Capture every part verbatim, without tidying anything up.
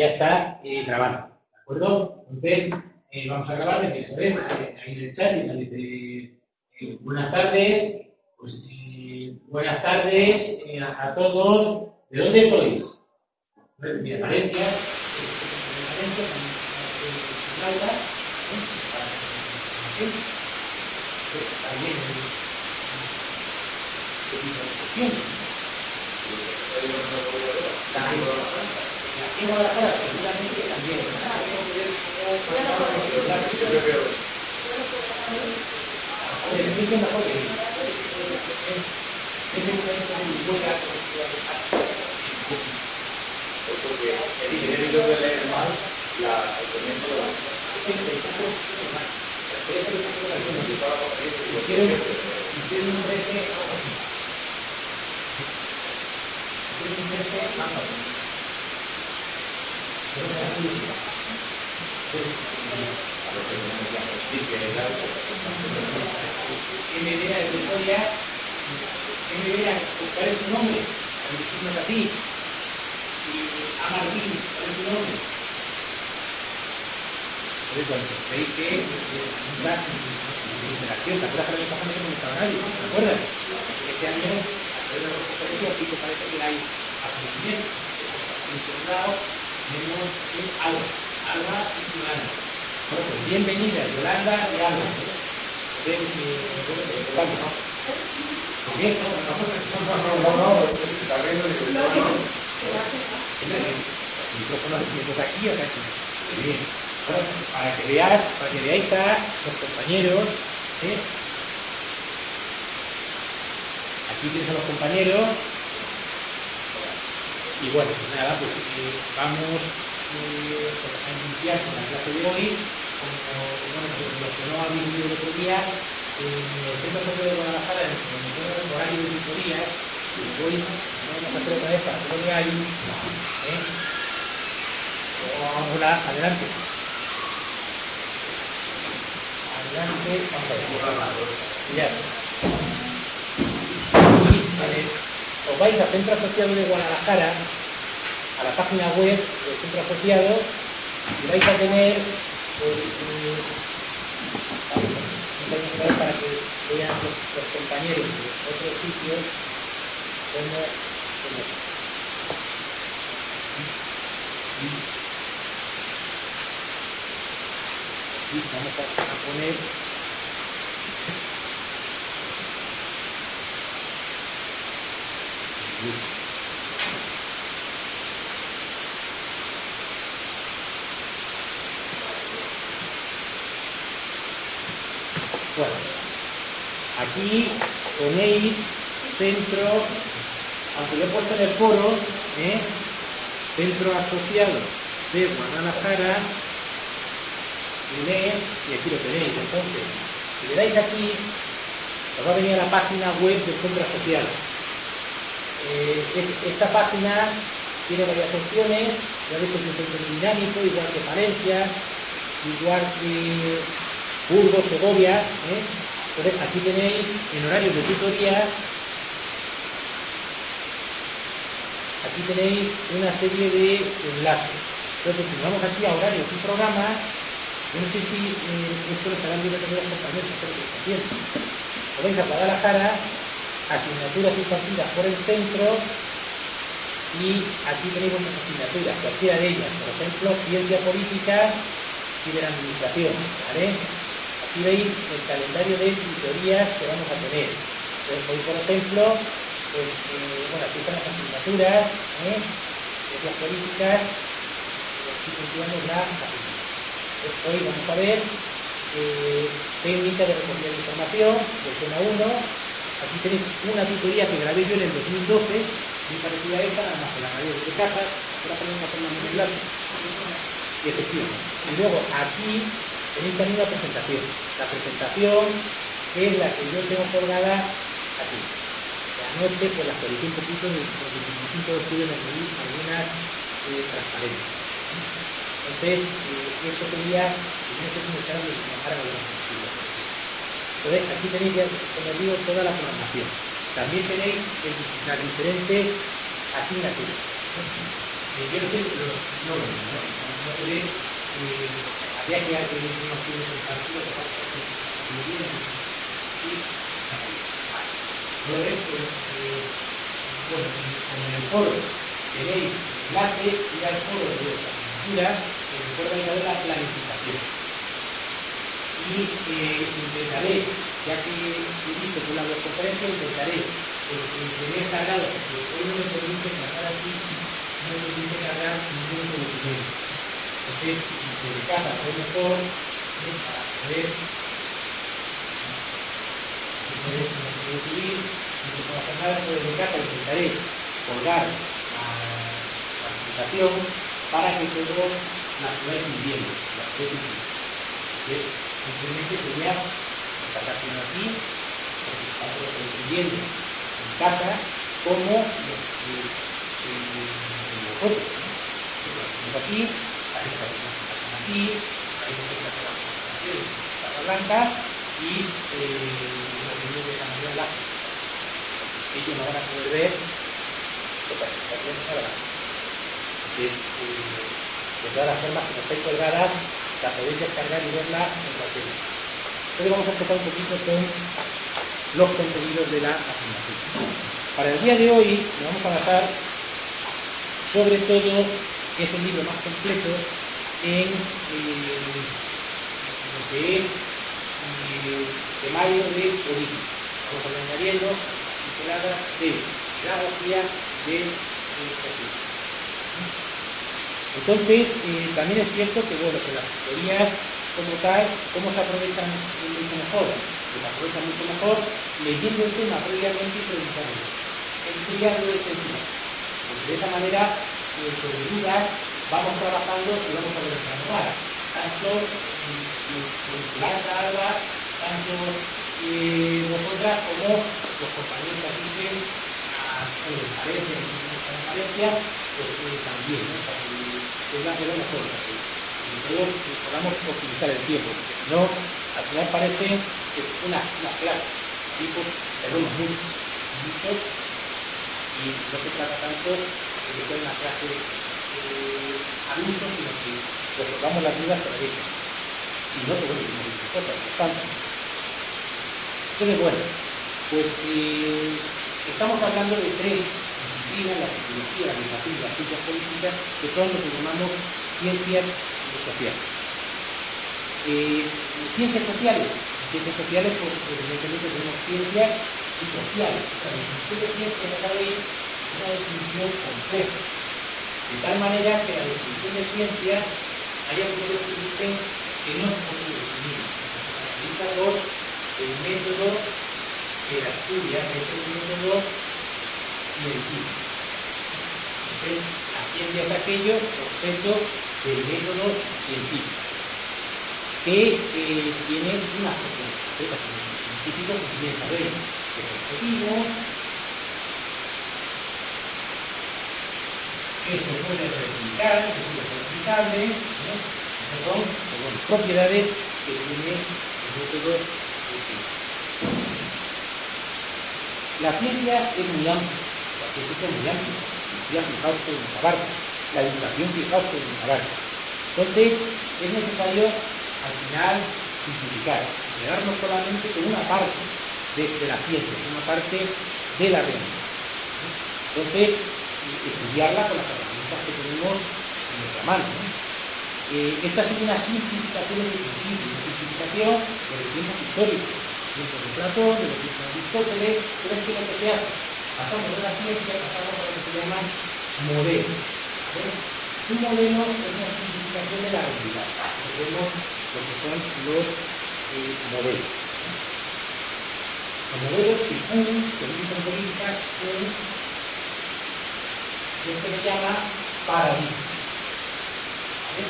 ya está eh, grabando, ¿de acuerdo? Entonces, eh, vamos a grabar, ¿ves? Ahí en el chat y nos dice, eh, buenas tardes, pues, eh, buenas tardes eh, a, a todos. ¿De dónde sois? Mira, Valencia, eh, de Valencia, también, Laura, ¿eh? También, aquí en Guadalajara seguramente también. Se siente mejor que porque el ingeniero de leer mal la el comienzo de la hicieron hicieron un reset hicieron un reset más o menos. ¿Qué me viene de historia? ¿Qué me viene? ¿Cuál es tu nombre? A a ti. Y a Martín, ¿cuál es tu nombre? Entonces, cuando veis que la interacción, ¿te acuerdas que el año pasado no hemos estado nadie? ¿Te acuerdas? Este año, a través de las conferencias, sí que parece que hay acontecimientos. Por un lado, tenemos Alba, Alba y Yolanda. Bueno, pues bienvenida, Yolanda y Alba. ¿Ven? ¿Vale? ¿No? ¿Bien? No, no, no, está viendo el micrófono. El micrófono es aquí o aquí. Bien. Bueno, para que veáis, para que veáis a los compañeros, ¿eh? Aquí tienes a los compañeros. Y bueno, pues nada, pues eh, vamos eh, a iniciar con la clase de hoy. Como bueno, los que no habéis visto el otro día, en el Centro Social de Guadalajara, en el horario de tutorías, y hoy vamos a hacer otra vez para hacer el horario. ¿Eh? Hola, adelante. Adelante, vamos a ver. Ya. Os vais al Centro Asociado de Guadalajara, a la página web del Centro Asociado, y vais a tener, pues, eh, vamos, para que vean los, los compañeros de otros sitios cómo, cómo. Y vamos a, a poner bueno, aquí ponéis centro, aunque lo he puesto en el foro, ¿eh? Centro Asociado de Guadalajara, y aquí lo tenéis. Entonces, si le dais aquí, os va a venir a la página web del Centro Asociado. Eh, esta página tiene varias opciones, ya veis que es un centro dinámico, igual que Valencia, igual que Burgos, Segovia, ¿eh? Entonces aquí tenéis en horarios de tutorías, aquí tenéis una serie de enlaces. Entonces si vamos aquí a horarios y programas, yo no sé si eh, esto lo estarán viendo también los compañeros, pero que está bien. Os vais a Guadalajara, asignaturas impartidas por el centro, y aquí tenéis unas asignaturas, cualquiera de ellas, por ejemplo, ciencia política y de la administración, ¿vale? Aquí veis el calendario de tutorías que vamos a tener. Entonces, hoy, por ejemplo, pues, eh, bueno, aquí están las asignaturas, ¿eh? Ciencias políticas, y aquí tendríamos la asignaturas. Entonces, hoy vamos a ver eh, técnica de recogida de información, del tema uno. Aquí tenéis una tutoría que grabé yo en el dos mil doce, muy parecida a esta, nada más que la grabé desde casa, ahora ponemos a hacer una enlace. Y efectivamente. Y luego aquí tenéis también la presentación. La presentación es la que yo tengo colgada aquí. Que anoche pues la actualicé un poquito porque en el punto de estudio me pedí algunas eh, transparencias. Entonces, eh, esto sería, no sé si me estaban de trabajar algunas actividades. Entonces, aquí tenéis ya, como os digo, toda la programación. También tenéis el, las diferentes asignaturas. Eh, yo no sé, pero no lo mismo, ¿no? No se ve, eh, había que hacer unos estudios en partido que pasa que muy bien y lo ves, pues, eh, bueno, como en el foro tenéis enlace, ir al foro de vuestras asignatura, eh, recuerda que de la planificación. Y eh, intentaré, ya que he visto que una conferencia, intentaré eh, tener cargado, porque hoy no me permite cargar aquí, no me permite cargar ningún documento. Entonces, desde casa, a lo mejor, eh, para poder, poder subir, no puedo hacer nada, pero desde casa intentaré colgar la, la presentación para que todos la podáis viviendo, la podáis vivir. Simplemente sería descargárselo aquí, porque está viviendo en casa, como eh, eh, nosotros. ¿No? Aquí, hay que hacer una presentación aquí, hay que hacer la presentación de la blanca y lo que viene de la manera lápiz. Ellos no van a poder ver la presentación de la de, de todas las formas que no estáis colgadas, la podéis descargar y verla en cualquier momento. Entonces vamos a empezar un poquito con los contenidos de la asignatura. Para el día de hoy nos vamos a basar sobre todo, que es el libro más completo, en eh, lo que es eh, temario de política. Vamos a ir añadiendo pinceladas de pedagogía de educación. Entonces, eh, también es cierto que, bueno, que las teorías como tal, ¿cómo se aprovechan mucho mejor? Se aprovechan mucho mejor leyendo el tema previamente y preguntándolo, estudiando el sentido. Porque de esa manera, eh, sobre dudas, vamos trabajando y vamos a ver más. Tanto Blanca, Alba, tanto eh, vosotras como los compañeros que asisten a conferencias, a conferencias, pues eh, también, ¿no? O sea, que es la que lo mejor, que todos podamos optimizar el tiempo, porque si no, al final parece que es una, una clase, tipo, perdón, muchos, muchos, y no se trata tanto de que sea una clase eh, al uso, sino que resolvamos las dudas que realizan. Si no, pues bueno, como dice cosas, bastante. Entonces, bueno, pues eh, estamos hablando de tres disciplinas, la psicología, la educación y las ciencias políticas, que son lo que llamamos ciencias sociales. Eh, ciencias sociales, ciencias sociales, pues evidentemente tenemos ciencias y sociales. La definición de ciencia, ya sabéis, es una definición compleja. De tal manera que la definición de ciencia hay algunos que dicen que no es posible definir. Se caracteriza por el método que la estudia, que es el método científico. Entonces, la ciencia es aquello objeto del método científico, que eh, tiene una función. Los científicos, como bien sabéis, que es objetivo, que se puede replicar, que es replicable, ¿no? Estas son bueno, propiedades que tiene el método científico. La ciencia es muy amplia, la ciencia es muy amplia, ya fijaos que nos abarca, la educación fijaos que nos abarca. Entonces, es necesario al final simplificar, quedarnos solamente con una parte de, de la ciencia, una parte de la realidad. Entonces, estudiarla con las herramientas que tenemos en nuestra mano. Eh, esta es una simplificación de principio, una simplificación de los tiempos históricos, de tiempos de Platón, de los tiempos de Aristóteles, pero es que lo que se hace, pasamos de la ciencia, pasamos a lo que se llaman modelos. ¿Vale? Un modelo es una simplificación de la realidad. Vemos lo que son los eh, modelos. Los modelos que Kuhn, que dicen políticas, son lo que se llama paradigmas. ¿Vale?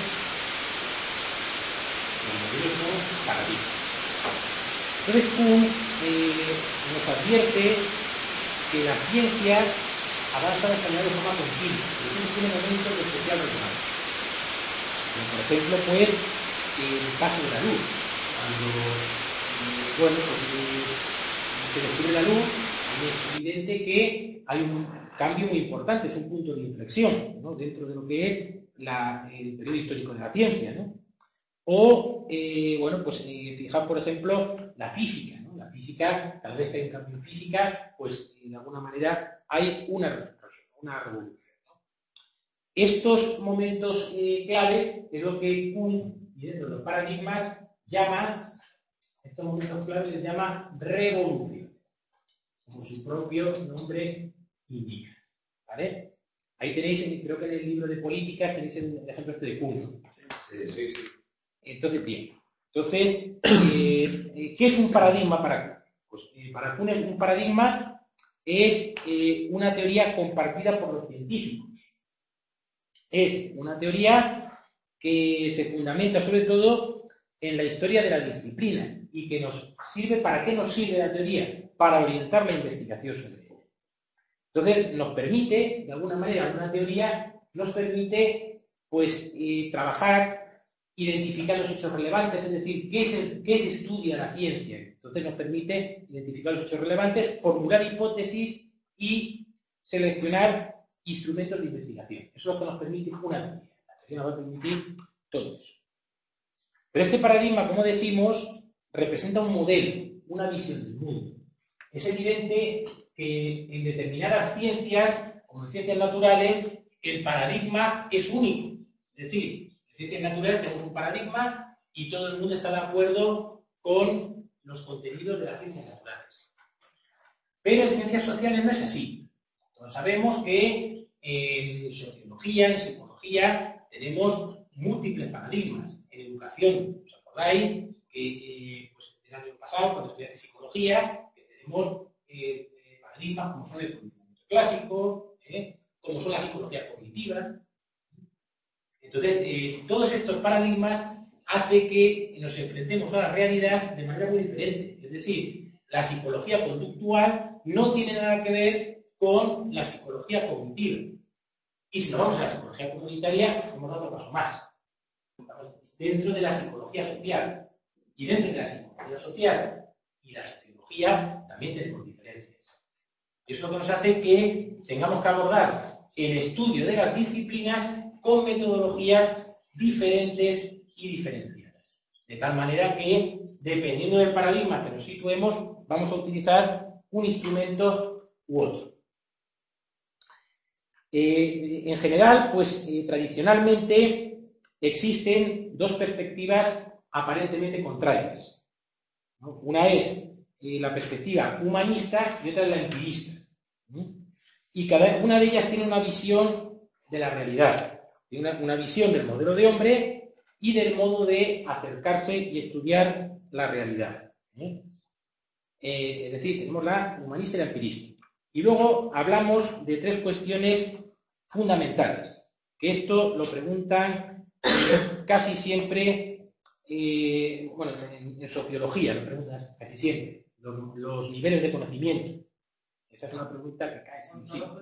Los modelos son paradigmas. Entonces Kuhn eh, nos advierte que la ciencia avanza de manera de forma continua, pero tiene momentos de especial relevancia. Por ejemplo, pues, el caso de la luz. Cuando, eh, bueno, pues, eh, se descubre la luz, es evidente que hay un cambio muy importante, es un punto de inflexión, ¿no?, dentro de lo que es la, el periodo histórico de la ciencia, ¿no? O, eh, bueno, pues eh, fijar, por ejemplo, la física, ¿no? La física, cada vez que hay un cambio en física, pues eh, de alguna manera hay una, una revolución, ¿no? Estos momentos eh, clave es lo que Kuhn, y dentro de los paradigmas, llama, estos momentos clave les llama revolución, como su propio nombre indica, ¿vale? Ahí tenéis, creo que en el libro de políticas tenéis el ejemplo este de Kuhn, ¿no? Sí, sí, sí. Entonces, bien. Entonces, eh, ¿qué es un paradigma para Kuhn? Pues eh, para Kuhn un paradigma es eh, una teoría compartida por los científicos. Es una teoría que se fundamenta sobre todo en la historia de la disciplina y que nos sirve, ¿para qué nos sirve la teoría? Para orientar la investigación sobre ella. Entonces, nos permite, de alguna manera, una teoría nos permite, pues, eh, trabajar, identificar los hechos relevantes, es decir, ¿qué, es el, qué se estudia la ciencia? Entonces nos permite identificar los hechos relevantes, formular hipótesis y seleccionar instrumentos de investigación. Eso es lo que nos permite una teoría. La teoría nos va a permitir todo eso. Pero este paradigma, como decimos, representa un modelo, una visión del mundo. Es evidente que en determinadas ciencias, como en ciencias naturales, el paradigma es único. Es decir, en ciencias naturales tenemos un paradigma y todo el mundo está de acuerdo con los contenidos de las ciencias naturales. Pero en ciencias sociales no es así. Todos sabemos que en sociología, en psicología, tenemos múltiples paradigmas. En educación, ¿os acordáis? Que eh, pues, el año pasado, cuando estudiaste psicología, que tenemos eh, paradigmas como son el conocimiento clásico, eh, como son la psicología cognitiva. Entonces, eh, todos estos paradigmas hacen que nos enfrentemos a la realidad de manera muy diferente. Es decir, la psicología conductual no tiene nada que ver con la psicología cognitiva. Y si nos vamos a la psicología comunitaria, hemos dado otro paso más. Dentro de la psicología social. Y dentro de la psicología social y la sociología también tenemos diferencias. Y eso es lo que nos hace que tengamos que abordar el estudio de las disciplinas con metodologías diferentes y diferenciadas. De tal manera que, dependiendo del paradigma que nos situemos, vamos a utilizar un instrumento u otro. Eh, en general, pues eh, tradicionalmente existen dos perspectivas aparentemente contrarias, ¿no? Una es eh, la perspectiva humanista y otra es la empirista, ¿no? Y cada una de ellas tiene una visión de la realidad, tiene una, una visión del modelo de hombre y del modo de acercarse y estudiar la realidad, ¿eh? Eh, es decir, tenemos la humanista y la empirista. Y luego hablamos de tres cuestiones fundamentales, que esto lo preguntan eh, casi siempre, eh, bueno, en, en sociología lo preguntan casi siempre, los, los niveles de conocimiento. Esa es una pregunta que cae sin sí.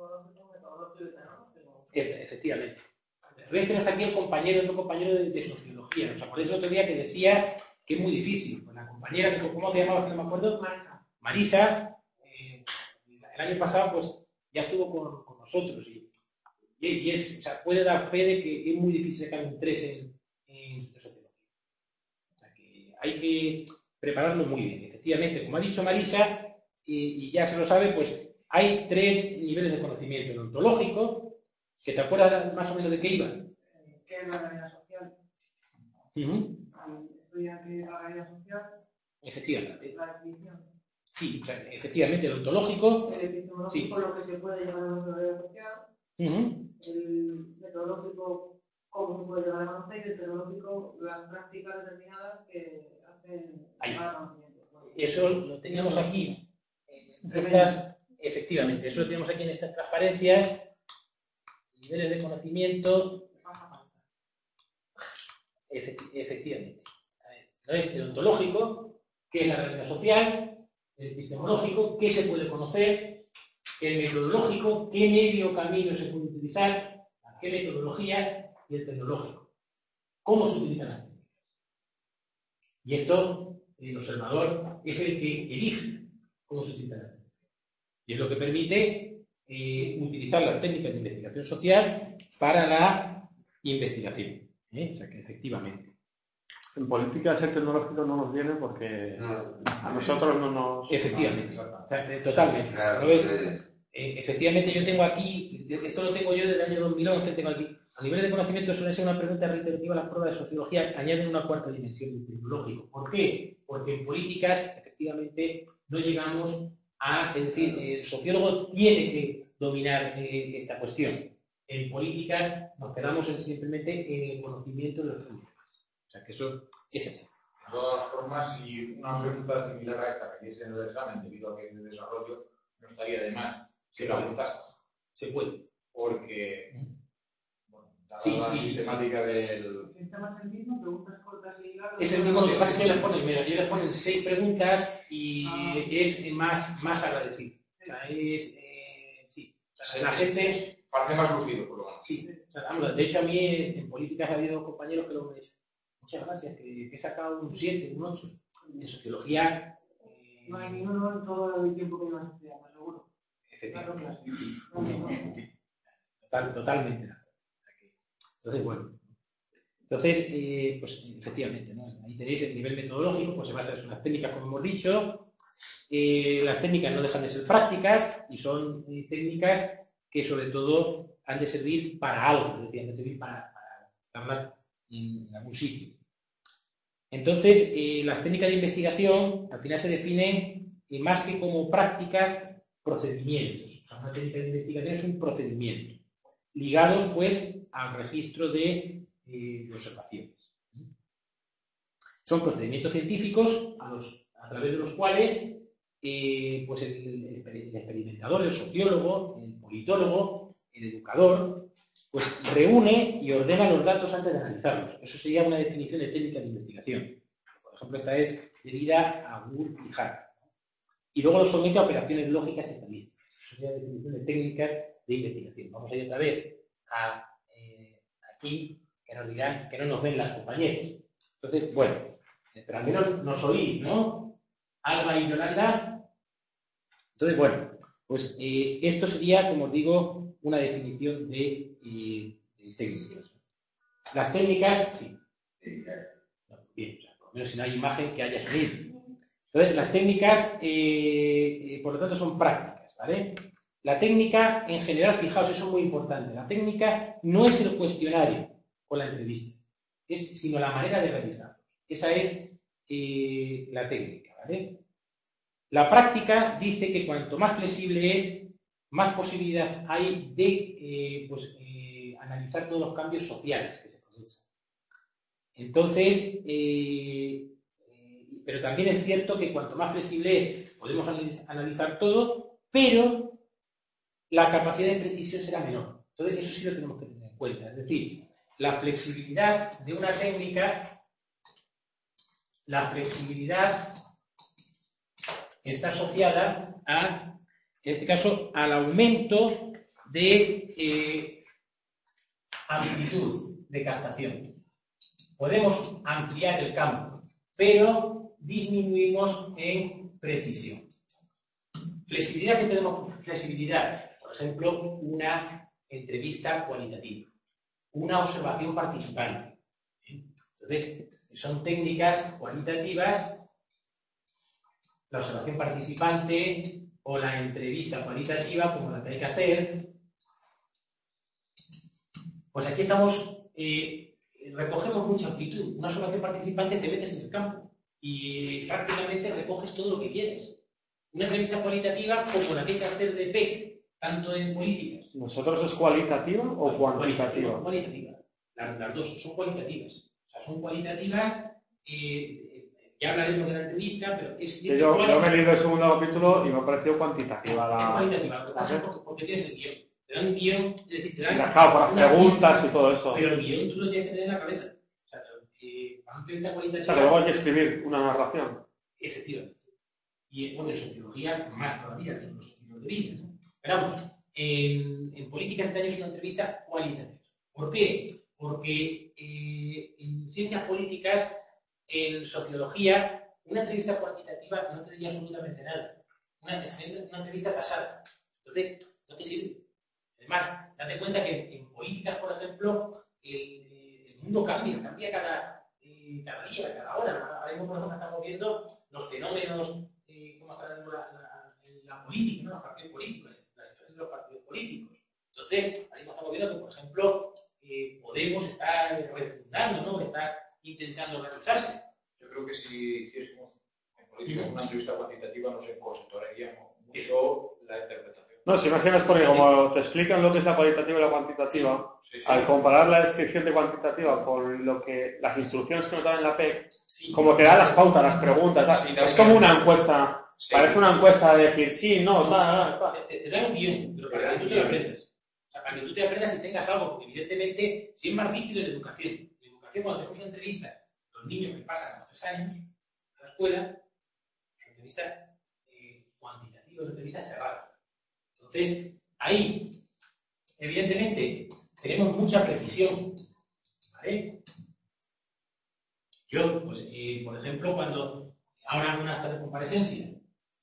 Efectivamente. Veis que no está aquí el compañero, otro compañero de, de sociología. ¿Os acordáis el otro día que decía que es muy difícil? Pues la compañera, ¿cómo te llamabas? No me acuerdo. Marisa. Marisa, eh, el año pasado, pues ya estuvo con, con nosotros y, y es, o sea, puede dar fe de que es muy difícil sacar un tres en, en sociología. O sea, que hay que prepararlo muy bien. Efectivamente, como ha dicho Marisa, y, y ya se lo sabe, pues hay tres niveles de conocimiento: el ontológico, que te acuerdas más o menos de qué iba. ¿Qué es la realidad social? Uh-huh. Estudia qué es la realidad social. Efectivamente. La definición. Sí, o sea, efectivamente, el ontológico. El epistemológico, Sí. Lo que se puede llevar a la realidad social. Uh-huh. El metodológico, cómo se puede llevar a conocer. Y el tecnológico, las prácticas determinadas que hacen más conocimiento. Eso lo teníamos aquí. Estas, efectivamente, eso lo tenemos aquí en estas transparencias. Niveles de conocimiento. Efectivamente. Entonces, el ontológico, que es la realidad social; el epistemológico, qué se puede conocer; el metodológico, qué medio o camino se puede utilizar; qué metodología; y el tecnológico, cómo se utilizan las técnicas. Y esto, el observador es el que elige cómo se utilizan las técnicas. Y es lo que permite eh, utilizar las técnicas de investigación social para la investigación. ¿eh? O sea que efectivamente. En política ese tecnológico no nos viene porque No, a nosotros no nos... Efectivamente. O sea, eh, totalmente. ¿No ves? Eh, efectivamente, yo tengo aquí, esto lo tengo yo desde el año dos mil once, tengo aquí, a nivel de conocimiento suele ser una pregunta reiterativa, las pruebas de sociología añaden una cuarta dimensión del tecnológico. ¿Por qué? Porque en políticas, efectivamente, no llegamos a, es decir, el sociólogo tiene que dominar eh, esta cuestión. En políticas nos quedamos en, simplemente en el conocimiento de los fenómenos. O sea, que eso es así. De todas formas, si una pregunta similar a esta que en el examen, debido a que es de desarrollo, no estaría de más. Si la preguntas, se puede. Porque, bueno, dada sí, la sí, sistemática sí. del... ¿El sistema es el mismo? ¿Preguntas cortas y largas? Es el mismo, lo que pasa es que ellos les ponen, mira, ellos les ponen seis preguntas y ah. es más, más agradecido. O sea, es, eh, sí. O sea, la gente... Parece más lucido, por lo menos. Sí. O sea, vamos, de hecho, a mí en, en políticas ha habido compañeros que lo me han dicho. Muchas gracias, que, que he sacado un siete, un ocho. En sociología... Eh, no hay ni uno en todo el tiempo que llevas estudiando, seguro. Efectivamente. Total, totalmente. Entonces, bueno. Entonces, eh, pues efectivamente, ¿no? Ahí tenéis el nivel metodológico, pues se basa en las técnicas, como hemos dicho. Eh, las técnicas no dejan de ser prácticas y son eh, técnicas que sobre todo han de servir para algo, es decir, han de servir para, para estar en, en algún sitio. Entonces, eh, las técnicas de investigación al final se definen eh, más que como prácticas, procedimientos. O sea, una técnica de investigación es un procedimiento, ligados pues al registro de, eh, de observaciones. Son procedimientos científicos a, los, a través de los cuales eh, pues el, el, el experimentador, el sociólogo, el politólogo, el educador, pues reúne y ordena los datos antes de analizarlos. Eso sería una definición de técnica de investigación. Por ejemplo, esta es debida a Wood y Hart. Y luego los somete a operaciones lógicas y estadísticas. Eso sería la definición de técnicas de investigación. Vamos a ir otra vez a eh, aquí, que nos dirán que no nos ven las compañeras. Entonces, bueno, pero al menos nos oís, ¿no? Alba y Yolanda. Entonces, bueno, pues eh, esto sería, como os digo, una definición de, eh, de técnicas. Las técnicas, sí. No, bien, o sea, por lo menos si no hay imagen que haya sonido. Entonces, las técnicas, eh, eh, por lo tanto, son prácticas, ¿vale? La técnica, en general, fijaos, eso es muy importante. La técnica no es el cuestionario o la entrevista, es, sino la manera de realizarlo. Esa es eh, la técnica, ¿vale? La práctica dice que cuanto más flexible es, más posibilidad hay de eh, pues, eh, analizar todos los cambios sociales que se producen. Entonces, eh, eh, pero también es cierto que cuanto más flexible es, podemos analizar todo, pero la capacidad de precisión será menor. Entonces, eso sí lo tenemos que tener en cuenta. Es decir, la flexibilidad de una técnica, la flexibilidad está asociada a, en este caso, al aumento de eh, amplitud de captación. Podemos ampliar el campo, pero disminuimos en precisión. Flexibilidad que tenemos, flexibilidad, por ejemplo, una entrevista cualitativa, una observación participante. Entonces, son técnicas cualitativas. La observación participante o la entrevista cualitativa, como la que hay que hacer, pues aquí estamos, eh, recogemos mucha amplitud. Una observación participante te metes en el campo y prácticamente recoges todo lo que quieres. Una entrevista cualitativa, como la que hay que hacer de P E C, tanto en políticas. ¿Nosotros es cualitativa o cuantitativa? Cualitativa. Las, las dos son cualitativas. O sea, son cualitativas. Eh, Ya hablaremos de la entrevista, pero es... Yo, yo me he leído el segundo capítulo y me ha parecido cuantitativa. La... Es cualitativa, lo que pasa es ¿vale? porque, porque tienes el guión. Te dan un guión, es decir, te dan... Y claro, para las preguntas y todo eso. Pero el guión tú lo tienes que tener en la cabeza. O sea, eh, para una entrevista cualitativa... O sea, que luego hay que escribir una narración. Efectivamente. Y bueno, en sociología más todavía, que son los sociólogos de vida, ¿no? Pero vamos, en, en política este año es una entrevista cualitativa. ¿Por qué? Porque eh, en ciencias políticas, en sociología, una entrevista cuantitativa no te diría absolutamente nada. una, una entrevista tasada. Entonces, no te sirve. Además, date cuenta que en políticas, por ejemplo, el, el mundo cambia, cambia cada, eh, cada día, cada hora. Ahora mismo, por ejemplo, estamos viendo los fenómenos, eh, cómo está dando la, la, la política, ¿no? Los partidos políticos, la situación de los partidos políticos. Entonces, ahí estamos viendo que, por ejemplo, eh, Podemos está refundando, ¿no? Está intentando realizarse. Yo creo que si hiciésemos en política una entrevista cuantitativa nos encostoraríamos mucho la interpretación. No, si más que nada es porque como te explican lo que es la cualitativa y la cuantitativa, sí, sí, sí. Al comparar la descripción de cuantitativa con lo que las instrucciones que nos dan en la P E C, sí. Como te da las pautas, las preguntas, sí, es como una encuesta, sí. Parece una encuesta de decir sí, no, tal, tal. Te, te da un guión, pero para que tú te lo aprendas. O sea, para que tú te aprendas y tengas algo, porque evidentemente, si es más rígido en la educación, en la educación cuando tenemos una entrevista, los niños que pasan a los tres años a la escuela, una entrevista eh, cuantitativa, una entrevista cerrada. Entonces, ahí, evidentemente, tenemos mucha precisión, ¿vale? Yo, pues, eh, por ejemplo, cuando ahora hago una acta de comparecencia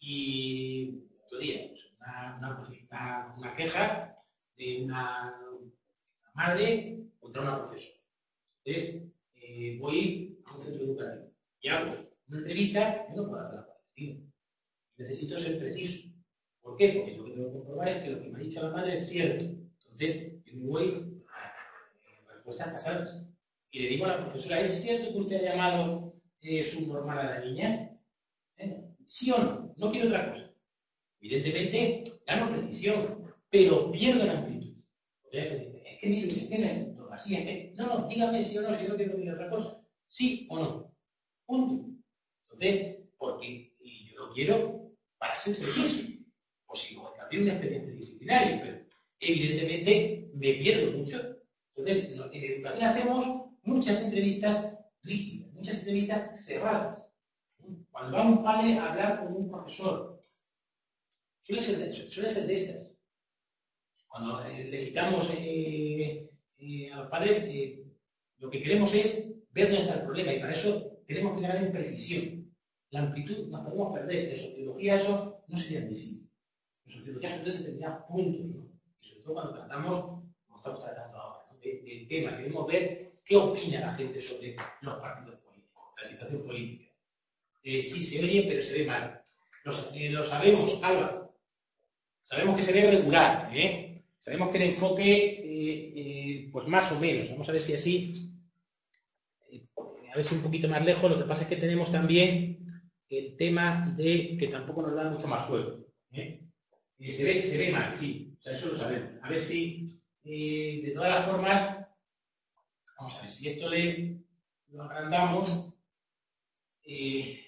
y otro día, pues, una, una, una, una queja de una, una madre contra una profesora. Entonces, eh, voy a un centro educativo y hago una entrevista, yo no puedo hacer la cualitativa. Necesito ser preciso. ¿Por qué? Porque lo que tengo que comprobar es que lo que me ha dicho la madre es cierto. Entonces, yo me voy a respuestas pasadas. Y le digo a la profesora, ¿es cierto que usted ha llamado eh, subnormal a la niña? ¿Eh? ¿Sí o no? No quiero otra cosa. Evidentemente, gano precisión, pero pierdo la amplitud. Es que mire, es que necesito así, es que, no, no, dígame sí o no, si no quiero decir otra cosa. ¿Sí o no? Punto. Entonces, porque y yo lo quiero para ser preciso. O si no, abrir un expediente disciplinario, pero evidentemente me pierdo mucho. Entonces, en educación hacemos muchas entrevistas rígidas, muchas entrevistas cerradas. Cuando va un padre a hablar con un profesor, suele ser de, suele ser de estas. Cuando eh, le citamos eh, eh, a los padres, eh, lo que queremos es ver dónde está el problema y para eso tenemos que ganar en precisión. La amplitud nos podemos perder. En sociología eso no sería admisible. En sociología sobre todo en determinados puntos, ¿no? Y sobre todo cuando tratamos, como estamos tratando ahora, ¿no? de, del tema, queremos ver qué opina la gente sobre los partidos políticos, la situación política. Eh, sí se oye, pero se ve mal. Lo, eh, lo sabemos, Álvaro. Sabemos que se ve regular, ¿eh? Sabemos que el enfoque, eh, eh, pues más o menos. Vamos a ver si así, eh, a ver si un poquito más lejos. Lo que pasa es que tenemos también el tema de que tampoco nos da mucho más juego, ¿eh? Eh, se, ve, se ve mal, sí, o sea, eso lo sabemos. A ver si, eh, de todas las formas, vamos a ver, si esto le lo agrandamos, eh,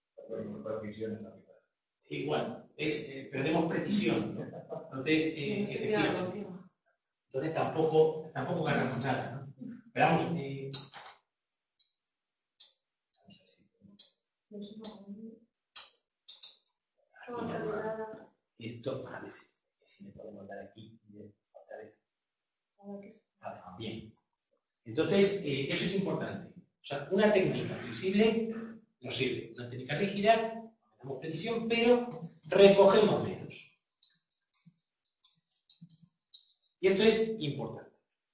igual, es, eh, perdemos precisión, ¿no? Entonces, eh, efectivamente, entonces tampoco, tampoco ganamos nada, ¿no? Pero vamos, eh, vamos a ver si esto, a ver si, si me podemos dar aquí otra vez. Vale, bien. Entonces, eh, eso es importante. O sea, una técnica flexible nos sirve. Una técnica rígida, damos precisión, pero recogemos menos. Y esto es importante.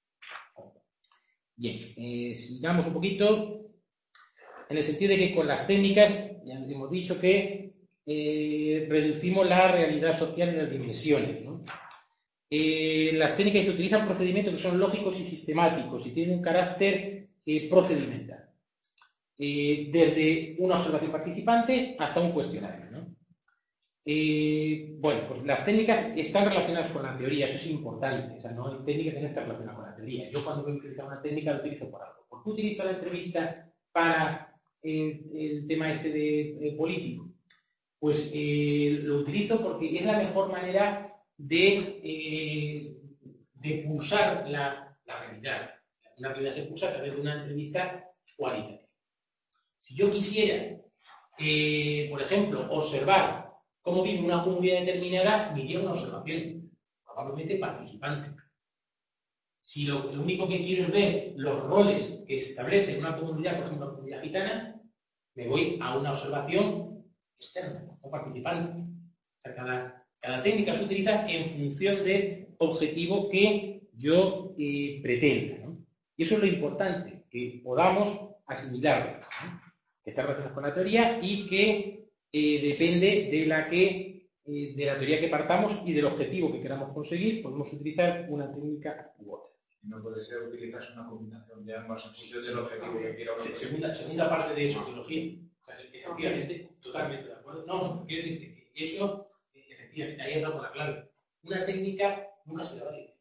Bien, eh, sigamos un poquito en el sentido de que con las técnicas, ya hemos dicho que eh, reducimos la realidad social en las dimensiones, ¿no? Eh, las técnicas que utilizan procedimientos que son lógicos y sistemáticos y tienen un carácter eh, procedimental. Eh, desde una observación participante hasta un cuestionario, ¿no? Eh, bueno, pues las técnicas están relacionadas con la teoría, eso es importante. O sea, no hay técnica que no esté relacionada con la teoría. Yo cuando voy a utilizar una técnica la utilizo por algo. ¿Por qué utilizo la entrevista para eh, el tema este de, de político? Pues eh, lo utilizo porque es la mejor manera de, eh, de pulsar la, la realidad. Una realidad se pulsa a través de una entrevista cualitativa. Si yo quisiera, eh, por ejemplo, observar cómo vive una comunidad determinada, me iría a una observación, probablemente participante. Si lo, lo único que quiero es ver los roles que se establecen en una comunidad, por ejemplo, la comunidad gitana, me voy a una observación externa, no participante. sea, cada, cada técnica se utiliza en función del objetivo que yo eh, pretenda, ¿no? Y eso es lo importante, que podamos asimilarlo, ¿no? Que está relacionado con la teoría y que eh, depende de la que eh, de la teoría que partamos y del objetivo que queramos conseguir, podemos utilizar una técnica u otra. No puede ser utilizar una combinación de ambas en función del objetivo que quiera. Se, segunda, segunda parte de sociología. O sea, efectivamente, totalmente de acuerdo. No, quiero decir que eso, efectivamente, ahí hablamos la clave. Una técnica nunca se la vale.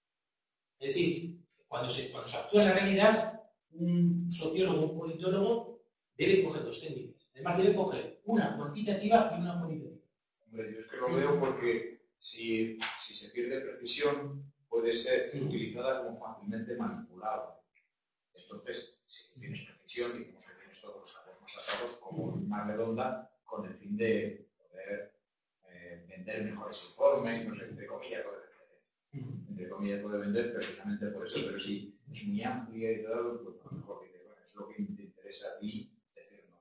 Es decir, cuando se, cuando se actúa en la realidad, un sociólogo, un politólogo, debe coger dos técnicas. Además, debe coger una cuantitativa y una cualitativa. Hombre, yo es que lo veo porque si, si se pierde precisión, puede ser utilizada como fácilmente manipulable. Entonces, si tienes precisión y como se tienes todos los datos más atados, como más redonda, con el fin de poder eh, vender mejores informes, no sé, entre comillas puede vender. Entre comillas puede vender precisamente por eso, pero si es muy amplia y todo, pues a lo mejor dice, bueno, es lo que te interesa a ti decir no.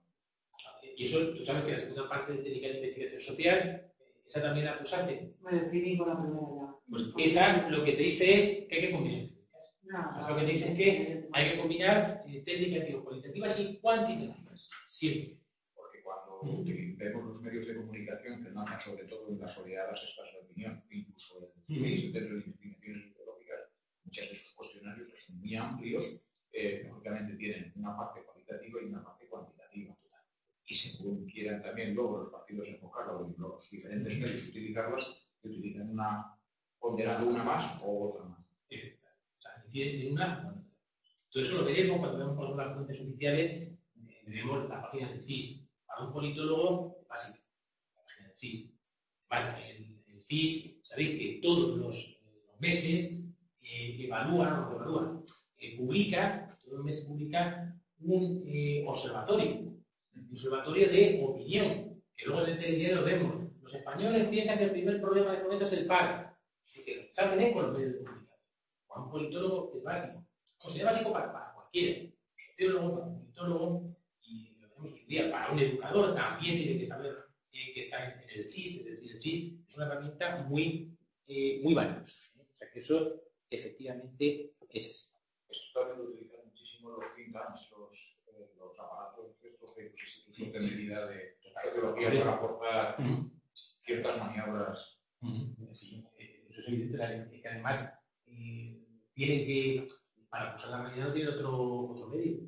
Y eso, tú sabes que la segunda parte de técnica de investigación social, esa también la usaste. Me definí con la primera ya. Pues esa lo que te dice es que hay que combinar. No, O sea, lo que te dice es que hay que combinar eh, técnicas cualitativas y cuantitativas. Siempre. Porque cuando mm. vemos los medios de comunicación que nadan sobre todo en las oleadas estas de opinión, incluso en los centros de investigaciones sociológicas, muchas de sus cuestionarios que son muy amplios, eh, lógicamente tienen una parte cualitativa y una parte cuantitativa. Y según quieran también luego los partidos enfocarlo en los diferentes medios utilizarlas, utilizan una, ponderando una más o otra más. O sea, deciden en una. Todo eso lo veremos cuando vemos por ejemplo las fuentes oficiales, eh, veremos la página del C I S. Para un politólogo, básica, la página del C I S. Además, el, el C I S, sabéis que todos los, los meses eh, evalúa, no evalúa, eh, publica, todos los meses publica un eh, observatorio. Un observatorio de opinión, que luego en el telediario vemos. Los españoles piensan que el primer problema de este momento es el paro. Porque saben eco los medios de comunicación. Para un politólogo es básico. O sea, es básico para, para cualquiera. Un sociólogo, para un politólogo, y lo tenemos en su día. Para un educador también tiene que saber eh, que está en, en el C I S. Es decir, el C I S es una herramienta muy, eh, muy valiosa. ¿eh? O sea, que eso efectivamente es así. Esto también lo utilizan muchísimo los think tanks, los, eh, los aparatos estos de institutos de medida de sociología para forzar uh-huh. ciertas maniobras. Uh-huh. Sí, eso es evidente, que además eh, tienen que, para acusar la realidad no tiene otro, otro medio.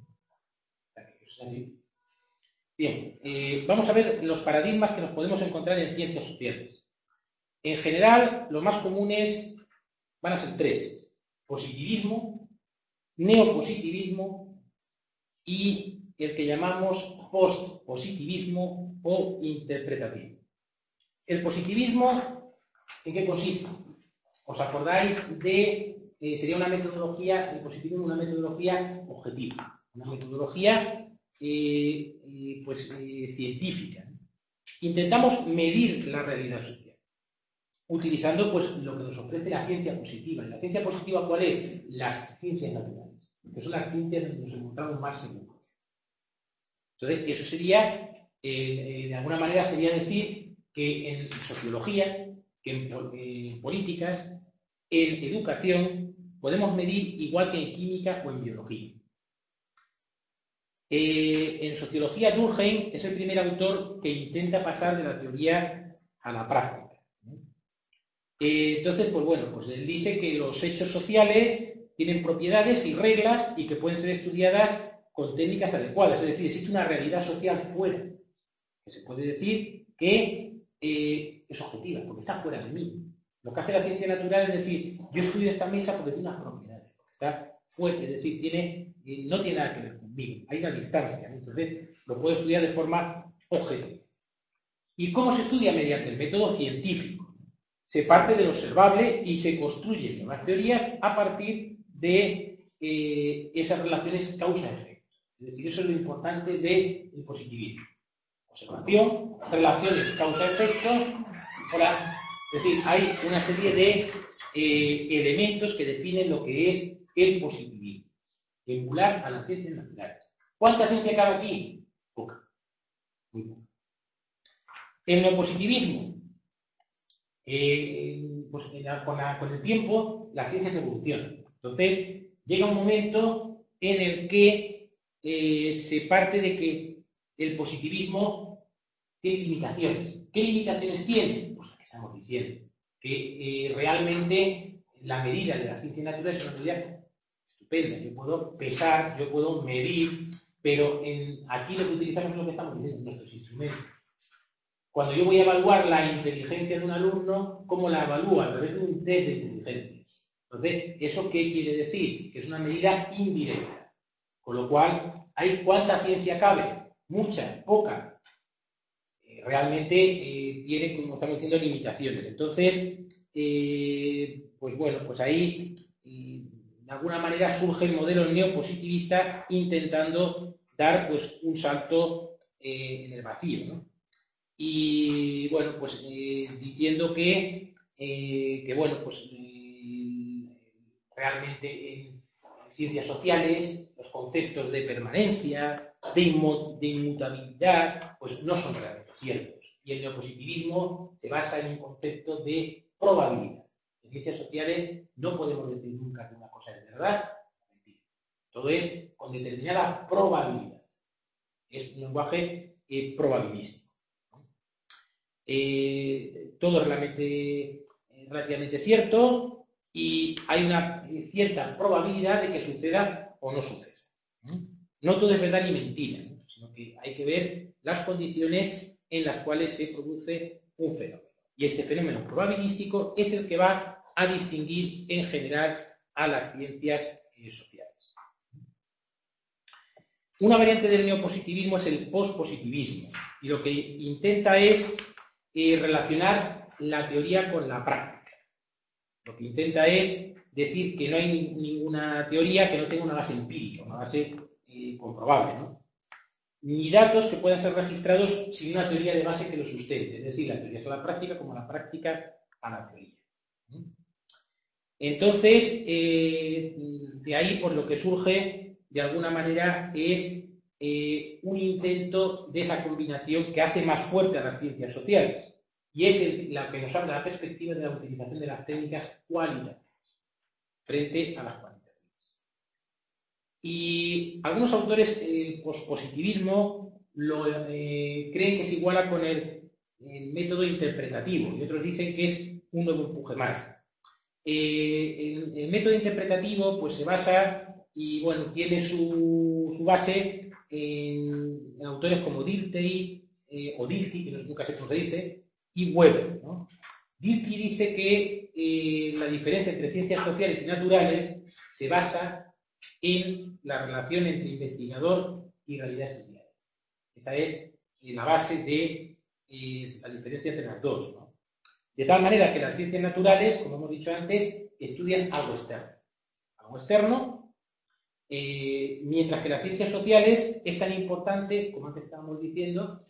O sea, que eso es así. Bien, eh, vamos a ver los paradigmas que nos podemos encontrar en ciencias sociales. En general, los más comunes van a ser tres: positivismo, neopositivismo y el que llamamos postpositivismo o interpretativo. El positivismo, ¿en qué consiste? ¿Os acordáis de, eh, sería una metodología, el positivismo una metodología objetiva, una metodología eh, eh, pues, eh, científica? Intentamos medir la realidad social, utilizando pues, lo que nos ofrece la ciencia positiva. ¿Y la ciencia positiva cuál es? Las ciencias naturales, que son las ciencias donde nos encontramos más seguros. Entonces, eso sería, eh, de alguna manera, sería decir que en sociología, que en, en políticas, en educación, podemos medir igual que en química o en biología. Eh, en sociología, Durkheim es el primer autor que intenta pasar de la teoría a la práctica. Eh, entonces, pues bueno, pues él dice que los hechos sociales tienen propiedades y reglas y que pueden ser estudiadas con técnicas adecuadas. Es decir, existe una realidad social fuera, que se puede decir que eh, es objetiva, porque está fuera de mí. Lo que hace la ciencia natural es decir, yo estudio esta mesa porque tiene unas propiedades, porque está fuera, es decir, tiene, eh, no tiene nada que ver conmigo, hay una distancia, ¿no? Entonces lo puedo estudiar de forma objetiva. ¿Y cómo se estudia? Mediante el método científico. Se parte del observable y se construyen nuevas teorías a partir de eh, esas relaciones causa-efecto. Es decir, eso es lo importante del positivismo. Observación, relaciones causa-efecto. Ahora, es decir, hay una serie de eh, elementos que definen lo que es el positivismo, vincular a las ciencias naturales. ¿Cuánta ciencia cabe aquí? Poca, muy poca. El neopositivismo Eh, pues con, la, con el tiempo las ciencias evolucionan. Entonces, llega un momento en el que eh, se parte de que el positivismo tiene limitaciones. ¿Qué limitaciones tiene? Pues las que estamos diciendo. Que eh, realmente la medida de la ciencia natural es una medida estupenda. Yo puedo pesar, yo puedo medir, pero en, aquí lo que utilizamos es lo que estamos diciendo en nuestros instrumentos. Cuando yo voy a evaluar la inteligencia de un alumno, ¿cómo la evalúo? A través de un test de inteligencia. Entonces, ¿eso qué quiere decir? Que es una medida indirecta. Con lo cual, ¿hay cuánta ciencia cabe? Mucha, poca. Eh, realmente eh, tiene, como estamos diciendo, limitaciones. Entonces, eh, pues bueno, pues ahí eh, de alguna manera surge el modelo neopositivista intentando dar pues un salto eh, en el vacío, ¿no? Y bueno, pues eh, diciendo que, eh, que bueno, pues eh, realmente en ciencias sociales los conceptos de permanencia, de, inmo, de inmutabilidad, pues no son realmente ciertos. Y el neopositivismo se basa en un concepto de probabilidad. En ciencias sociales no podemos decir nunca que una cosa es verdad o mentira. Todo es con determinada probabilidad. Es un lenguaje eh, probabilístico. Eh, todo es relativamente, relativamente cierto y hay una cierta probabilidad de que suceda o no suceda. No todo es verdad ni mentira, ¿no? Sino que hay que ver las condiciones en las cuales se produce un fenómeno. Y este fenómeno probabilístico es el que va a distinguir en general a las ciencias sociales. Una variante del neopositivismo es el pospositivismo y lo que intenta es eh, relacionar la teoría con la práctica. Lo que intenta es decir que no hay ninguna teoría que no tenga una base empírica, una base eh, comprobable, ¿no? Ni datos que puedan ser registrados sin una teoría de base que lo sustente, es decir, la teoría es a la práctica como la práctica a la teoría. Entonces, eh, de ahí por lo que surge, de alguna manera, es eh, un intento de esa combinación que hace más fuerte a las ciencias sociales, y es el, la que nos habla la perspectiva de la utilización de las técnicas cualitativas frente a las cuantitativas. Y algunos autores, el pospositivismo, lo eh, creen que se iguala con el, el método interpretativo, y otros dicen que es un nuevo empuje más. Eh, el, el método interpretativo pues se basa y bueno tiene su, su base en, en autores como Dilthey eh, o Dilthey, que no sé nunca sé cómo se dice, y Weber, ¿no? Dilthey dice que eh, la diferencia entre ciencias sociales y naturales se basa en la relación entre investigador y realidad estudiada. Esa es eh, la base de eh, la diferencia entre las dos, ¿no? De tal manera que las ciencias naturales, como hemos dicho antes, estudian algo externo. Algo externo, eh, mientras que las ciencias sociales es tan importante, como antes estábamos diciendo,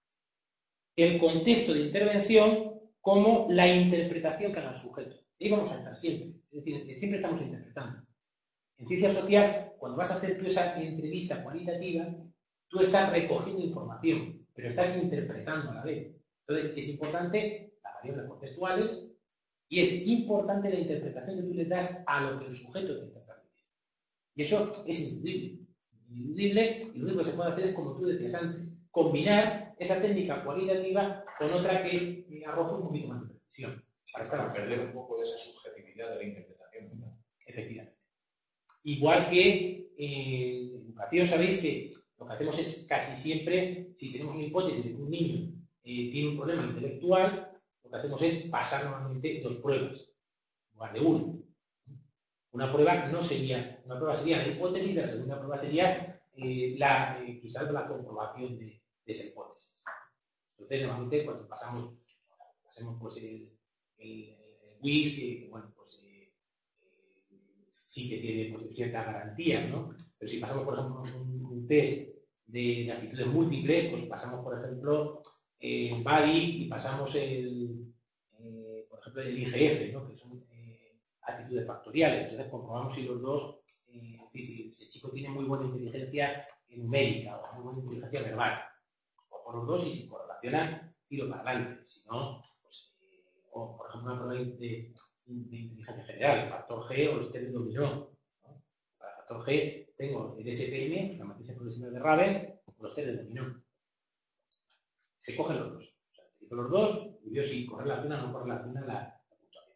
el contexto de intervención como la interpretación que haga el sujeto. Ahí vamos a estar siempre. Es decir, que siempre estamos interpretando. En ciencia social, cuando vas a hacer tú esa entrevista cualitativa, tú estás recogiendo información, pero estás interpretando a la vez. Entonces, es importante las variables contextuales y es importante la interpretación que tú le das a lo que el sujeto te está transmitiendo. Y eso es ineludible. Ineludible, y lo único que se puede hacer es, como tú decías antes, combinar esa técnica cualitativa con otra que arroje un poquito más de precisión. Para, para perder un poco de esa subjetividad de la interpretación, ¿no? Efectivamente. Igual que en educación, sabéis que lo que hacemos es casi siempre, si tenemos una hipótesis de que un niño eh, tiene un problema intelectual, lo que hacemos es pasar normalmente dos pruebas, en lugar de una. Una prueba no sería, una prueba sería la hipótesis, y la segunda prueba sería eh, la, eh, quizás la comprobación de, de esa hipótesis. Entonces, normalmente cuando pasamos, hacemos pues el, el, el W I S, que bueno, pues eh, eh, sí que tiene pues, ciertas garantías, ¿no? Pero si pasamos, por ejemplo, un, un test de, de aptitudes múltiples, pues pasamos, por ejemplo, eh, B A D I y pasamos el, eh, por ejemplo, el I G F, ¿no? Que son eh, actitudes factoriales. Entonces comprobamos si los dos, eh, si, si ese chico tiene muy buena inteligencia numérica o muy buena inteligencia verbal, o por los dos, y si correlacionan, tiro para adelante. Si no, pues, eh, o por ejemplo una prueba de, de, de inteligencia general, el factor G o el test de dominó, ¿no? Para el factor G tengo el S P M, la matriz progresiva de Raven, o los test de dominó. Se cogen los dos. O sea, utilizo los dos y veo si correlaciona o no correlaciona la, la puntuación.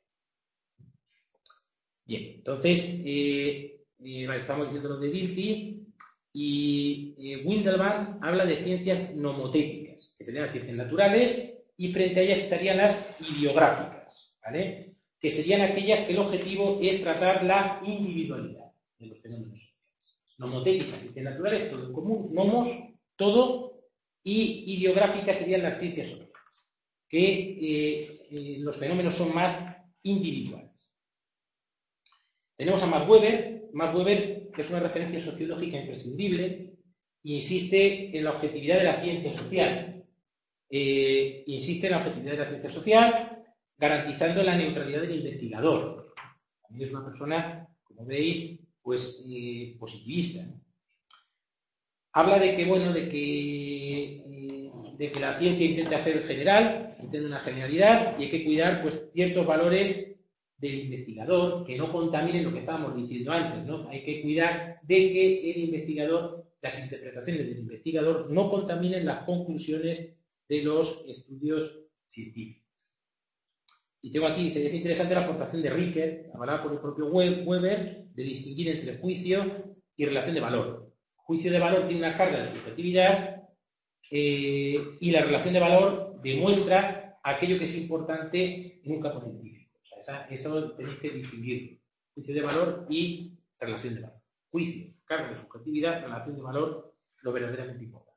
Bien, entonces, eh, eh, vale, estamos diciendo lo de Dilthey y eh, Windelband habla de ciencias nomotéticas, que serían las ciencias naturales, y frente a ellas estarían las ideográficas, ¿vale? Que serían aquellas que el objetivo es tratar la individualidad de los fenómenos sociales. Nomotéticas, ciencias naturales, todo en común, nomos, todo, y ideográficas serían las ciencias sociales, que eh, eh, los fenómenos son más individuales. Tenemos a Max Weber. Max Weber es una referencia sociológica imprescindible e insiste en la objetividad de la ciencia social. Eh, insiste en la objetividad de la ciencia social, garantizando la neutralidad del investigador. También es una persona, como veis, pues eh, positivista, ¿no? Habla de que, bueno, de que, eh, de que la ciencia intenta ser general, intenta una generalidad, y hay que cuidar, pues, ciertos valores del investigador que no contaminen lo que estábamos diciendo antes, ¿no? Hay que cuidar de que el investigador, las interpretaciones del investigador, no contaminen las conclusiones de los estudios científicos. Y tengo aquí, es interesante la aportación de Ricker, hablada por el propio Weber, de distinguir entre juicio y relación de valor. Juicio de valor tiene una carga de subjetividad eh, y la relación de valor demuestra aquello que es importante en un campo científico. O sea, esa, eso tenéis que distinguirlo. Juicio de valor y relación de valor. Juicio, carga de subjetividad, relación de valor, lo verdaderamente importante.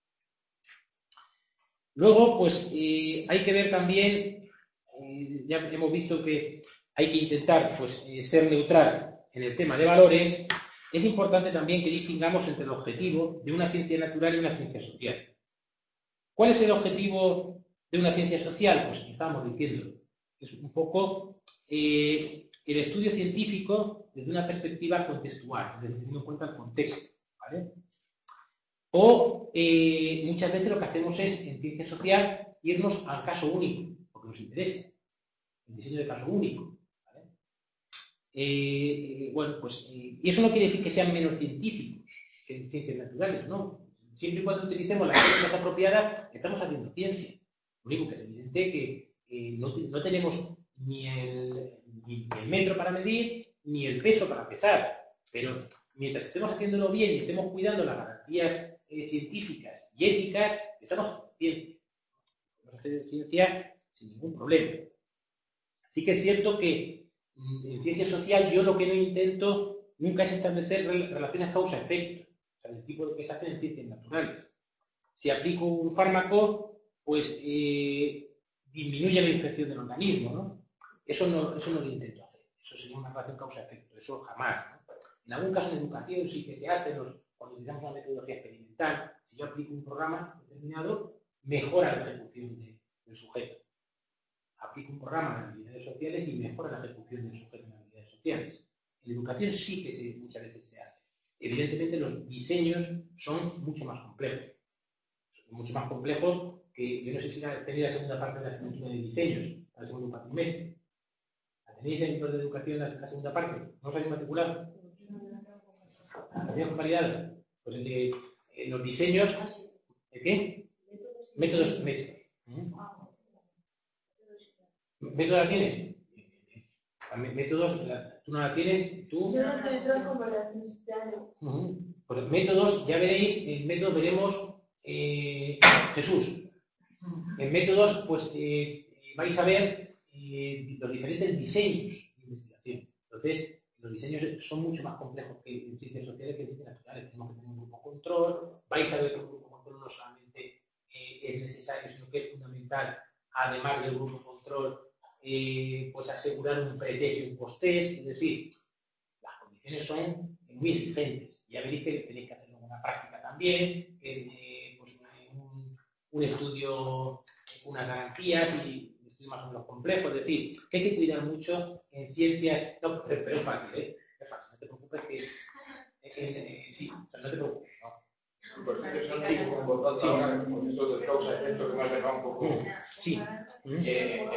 Luego, pues eh, hay que ver también, eh, ya hemos visto que hay que intentar pues, eh, ser neutral en el tema de valores. Es importante también que distingamos entre el objetivo de una ciencia natural y una ciencia social. ¿Cuál es el objetivo de una ciencia social? Pues estábamos diciendo, es un poco eh, el estudio científico desde una perspectiva contextual, es decir, teniendo en cuenta el contexto, ¿vale? O eh, muchas veces lo que hacemos es, en ciencia social, irnos al caso único, porque nos interesa, el diseño de caso único, ¿vale? Eh, bueno, pues, eh, y eso no quiere decir que sean menos científicos que en ciencias naturales, ¿no? Siempre y cuando utilicemos las técnicas apropiadas, estamos haciendo ciencia. Lo único que es evidente que eh, no, no tenemos ni el, ni el metro para medir, ni el peso para pesar, pero mientras estemos haciéndolo bien y estemos cuidando las garantías eh, científicas y éticas, estamos haciendo ciencia. Podemos hacer ciencia sin ningún problema. Sí que es cierto que en ciencia social yo lo que no intento nunca es establecer relaciones causa-efecto, o sea, del tipo que se hacen en ciencias naturales. Si aplico un fármaco, pues eh, disminuye la infección del organismo, ¿no? Eso no, eso no lo intento hacer. Eso sería una relación causa-efecto, eso jamás, ¿no? En algún caso en educación sí que se hace, los, cuando utilizamos una metodología experimental, si yo aplico un programa determinado, mejora la ejecución de, del sujeto. Aplico un programa en habilidades sociales y mejora la ejecución del sujeto en habilidades sociales. En educación sí que se, muchas veces se hace. Evidentemente los diseños son mucho más complejos. Son mucho más complejos que, yo no sé si tenéis la segunda parte de la asignatura de diseños, para el segundo cuatrimestre. ¿La tenéis en el de educación la, la segunda parte? ¿No os habéis matriculado? ¿La habéis convalidado? Pues el de eh, los diseños, ¿de qué? Métodos, métodos. ¿Mm? ¿Métodos la tienes? Métodos, tú no la tienes, tú. Yo no sé, eso es como la cristiana. Uh-huh. Pues métodos, ya veréis, en métodos veremos eh, Jesús. En métodos, pues eh, vais a ver eh, los diferentes diseños de investigación. Entonces, los diseños son mucho más complejos que en ciencias sociales que en ciencias naturales. Tenemos que tener un grupo control, vais a ver que un grupo control no solamente eh, es necesario, sino que es fundamental, además del grupo control, eh, pues asegurar un pretest y un post-test, es decir, las condiciones son muy exigentes. Ya veréis que tenéis que hacer una práctica también, eh, pues un, un estudio con unas garantías y un estudio más o menos complejo, es decir, que hay que cuidar mucho en ciencias, no, pero, pero es fácil, ¿eh? Es fácil, no te preocupes que, eh, eh, sí, o sea, no te preocupes, ¿no? Pues interesante y como importante ahora con esto del causa-efecto que me has dejado un poco. Sí. Eh,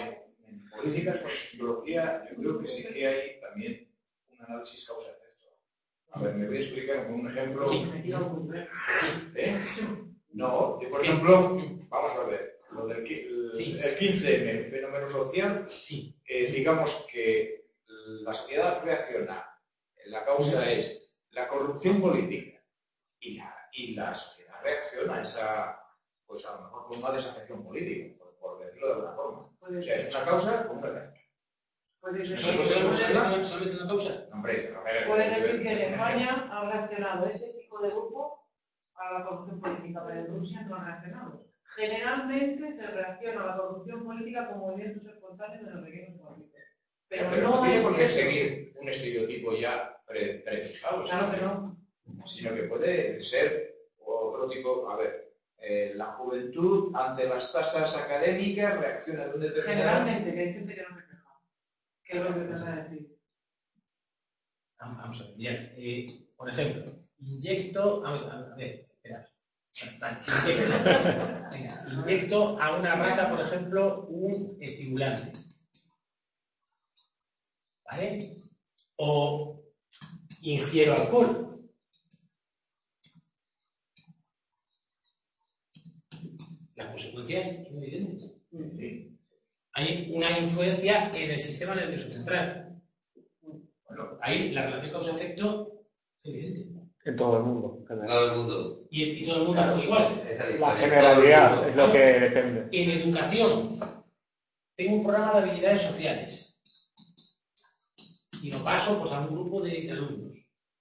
en políticas o en psicología, yo creo que sí que hay también un análisis causa-efecto. A ver, me voy a explicar con un ejemplo. ¿Eh? No, yo por ejemplo, vamos a ver, lo del el, sí. el quince eme, un fenómeno social, sí. eh, digamos que la sociedad reacciona, la causa sí. es la corrupción política y la, y la sociedad reacciona a esa, pues a lo mejor con una desafección política, por, por decirlo de alguna forma. O sea, es una causa con un efecto. Puede ser solamente una causa. Hombre, a ver, puede decir que en España ha reaccionado ese tipo de grupo a la corrupción política, pero en Rusia no ha reaccionado. Generalmente se reacciona a la corrupción política con movimientos espontáneos de los rellenos políticos. Pero, pero no, no tiene es por qué que... seguir un estereotipo ya pre, prefijado. Claro que no. Sino que puede ser otro tipo, a ver, eh, la juventud ante las tasas académicas reacciona de un determinado... Generalmente, que hay gente que no reacciona. ¿Qué es lo que te vas a decir? Vamos a ver, bien. Eh, por ejemplo, inyecto... A ver, a ver, espera. Vale, inyecto, venga, inyecto a una rata, por ejemplo, un estimulante. ¿Vale? O ingiero alcohol. Las consecuencias son evidentes. Sí. Hay una influencia en el sistema nervioso central. Bueno, ahí la relación causa-efecto es evidente. En todo el mundo. En todo el mundo. Y, y todo el mundo claro, igual. La generalidad es lo que depende. En educación, tengo un programa de habilidades sociales. Y lo paso pues, a un grupo de, de alumnos.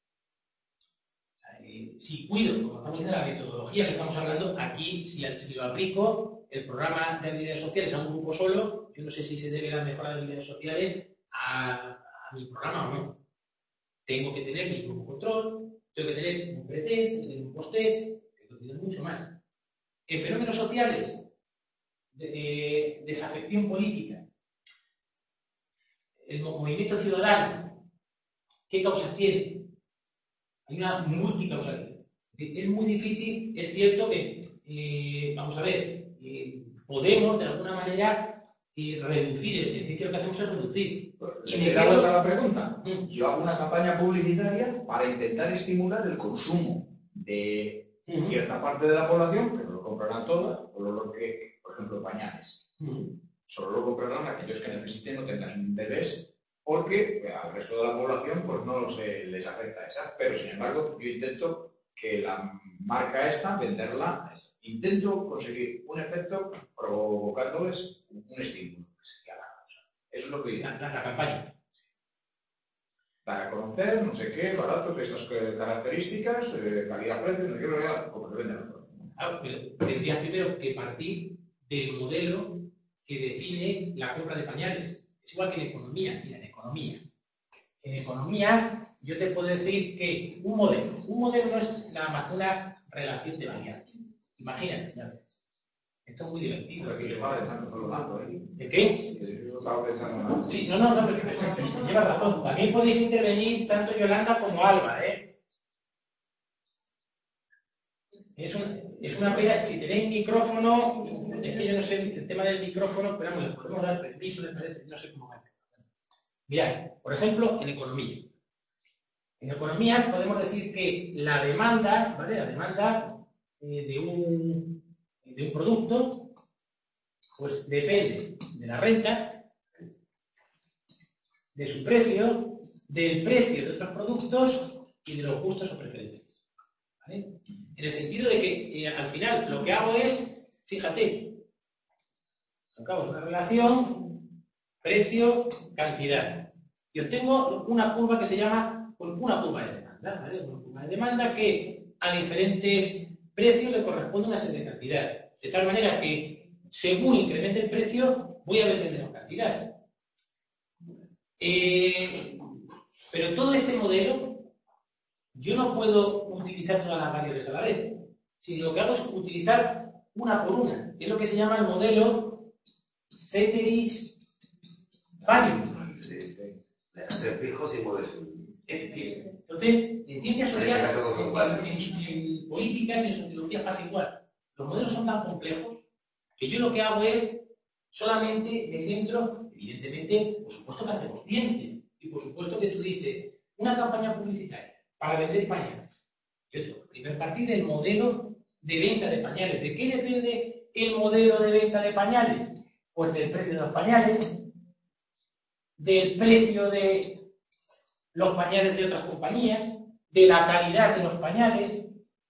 Eh, si cuido, como estamos diciendo, la metodología que estamos hablando, aquí, si, si lo aplico, el programa de habilidades sociales a un grupo solo, yo no sé si se debe la mejora de habilidades sociales a, a mi programa o no. Tengo que tener mi grupo control, tengo que tener un pretest, tengo que tener un post-test, tengo que tener mucho más. En fenómenos sociales, de, de desafección política, el movimiento ciudadano, ¿qué causas tiene? Hay una multicausalidad. Es muy difícil, es cierto que, eh, vamos a ver, eh, podemos de alguna manera eh, reducir, en ciencia lo que hacemos es reducir. Y me da vuelta a la pregunta. Mm. Yo hago una campaña publicitaria para intentar estimular el consumo de mm. cierta parte de la población, pero lo comprarán todas, solo los que, por ejemplo, pañales. Mm. Solo lo comprarán aquellos que necesiten o tengan bebés, porque al resto de la población pues no se les afecta esa. Pero sin embargo, yo intento que la marca esta, venderla, intento conseguir un efecto provocándoles un estímulo, que sería la causa. Eso es lo que la, la, la campaña. Para conocer, no sé qué, barato, que esas características, eh, calidad-precio, no quiero ver cómo se venden. Claro, pero tendrías primero que partir del modelo que define la compra de pañales. Es igual que en economía. Mira, en economía. En economía, yo te puedo decir que un modelo, un modelo no es nada más que una relación de variables. Imagínate, ya ves. Esto es muy divertido. ¿De qué? Sí, no, no, no, pero, pero se, se lleva razón. También podéis intervenir tanto Yolanda como Alba, ¿eh? Es, un, es una pena, si tenéis micrófono, es que yo no sé el tema del micrófono, pero vamos, les podemos dar permiso, les parece, no sé cómo va a hacer. Mirad, por ejemplo, en economía. En economía podemos decir que la demanda, ¿vale? La demanda eh, de, un, de un producto, pues depende de la renta, de su precio, del precio de otros productos y de los gustos o preferencias. ¿Vale? En el sentido de que eh, al final lo que hago es, fíjate, acabo una relación precio-cantidad y obtengo una curva que se llama pues, una curva de demanda, ¿vale? Una curva de demanda que a diferentes precios le corresponde una serie de cantidades, de tal manera que según incremente el precio voy a vender menos cantidad. Eh, pero todo este modelo yo no puedo utilizar todas las variables a la vez, sino lo que hago es utilizar una por una, que es lo que se llama el modelo ceteris paribus. Sí, sí. Hacer fijos y modelos. Entonces, en ciencias sociales, en, en, en políticas y en sociología pasa igual. Los modelos son tan complejos que yo lo que hago es solamente me centro evidentemente, por supuesto que hacemos ciencia. Y por supuesto que tú dices, una campaña publicitaria para vender pañales. Y otro, primer partir del modelo de venta de pañales. ¿De qué depende el modelo de venta de pañales? Pues del precio de los pañales, del precio de los pañales de otras compañías, de la calidad de los pañales,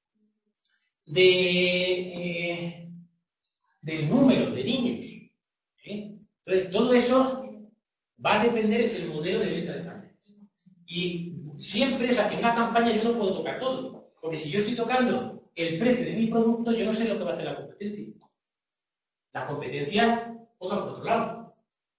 de, eh, del número de niños. ¿eh? Entonces, todo eso va a depender del modelo de venta de pañales. Y siempre, o sea, en una campaña yo no puedo tocar todo, porque si yo estoy tocando el precio de mi producto, yo no sé lo que va a hacer la competencia. La competencia toca por otro lado.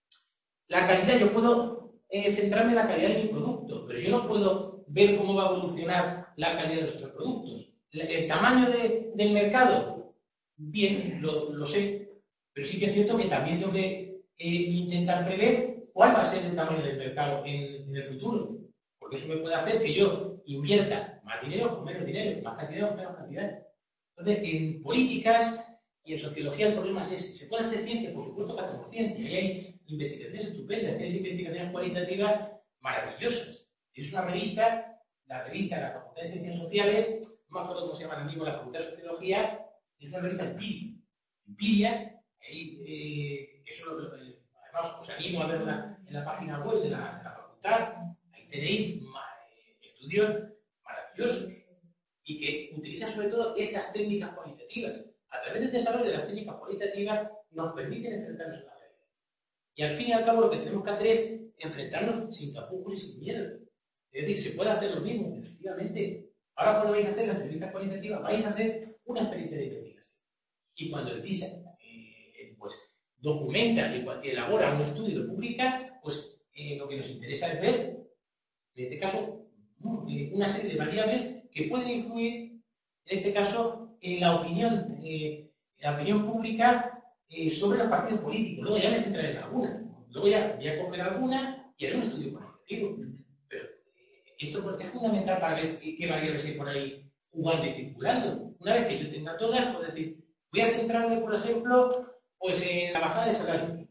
La calidad, yo puedo eh, centrarme en la calidad de mi producto, pero yo no puedo ver cómo va a evolucionar la calidad de nuestros productos. El tamaño de, del mercado, bien, lo, lo sé, pero sí que es cierto que también tengo que eh, intentar prever cuál va a ser el tamaño del mercado en, en el futuro, porque eso me puede hacer que yo invierta más dinero o menos dinero, más cantidad o menos cantidad. Entonces, en políticas y en sociología el problema es ese. ¿Se puede hacer ciencia? Por supuesto que hacemos ciencia, y hay investigaciones estupendas, tienes investigaciones cualitativas maravillosas. Tienes una revista, la revista de la Facultad de Ciencias Sociales, no me acuerdo cómo se llama ahora mismo la Facultad de Sociología, es una revista Empiria. Empiria, ahí, eh, eso lo, lo, además os animo a verla en la página web de la, de la facultad, ahí tenéis ma, eh, estudios maravillosos y que utilizan sobre todo estas técnicas cualitativas. A través del desarrollo de las técnicas cualitativas nos permiten enfrentarnos a la realidad. Y al fin y al cabo lo que tenemos que hacer es enfrentarnos sin tapujos y sin miedo. Es decir, se puede hacer lo mismo, efectivamente. Ahora cuando vais a hacer las entrevistas cualitativas, vais a hacer una experiencia de investigación. Y cuando decís, eh, pues, documenta y elabora un estudio y lo publica, pues eh, lo que nos interesa es ver, en este caso, una serie de variables que pueden influir, en este caso, en la opinión, eh, la opinión pública eh, sobre los partidos políticos. Luego ya me centraré en alguna. Luego ya voy a coger alguna y haré un estudio cualitativo. Pero eh, esto es fundamental para ver qué variables hay por ahí jugando y circulando. Una vez que yo tenga todas, puedo decir, voy a centrarme, por ejemplo, pues en la bajada de salarios.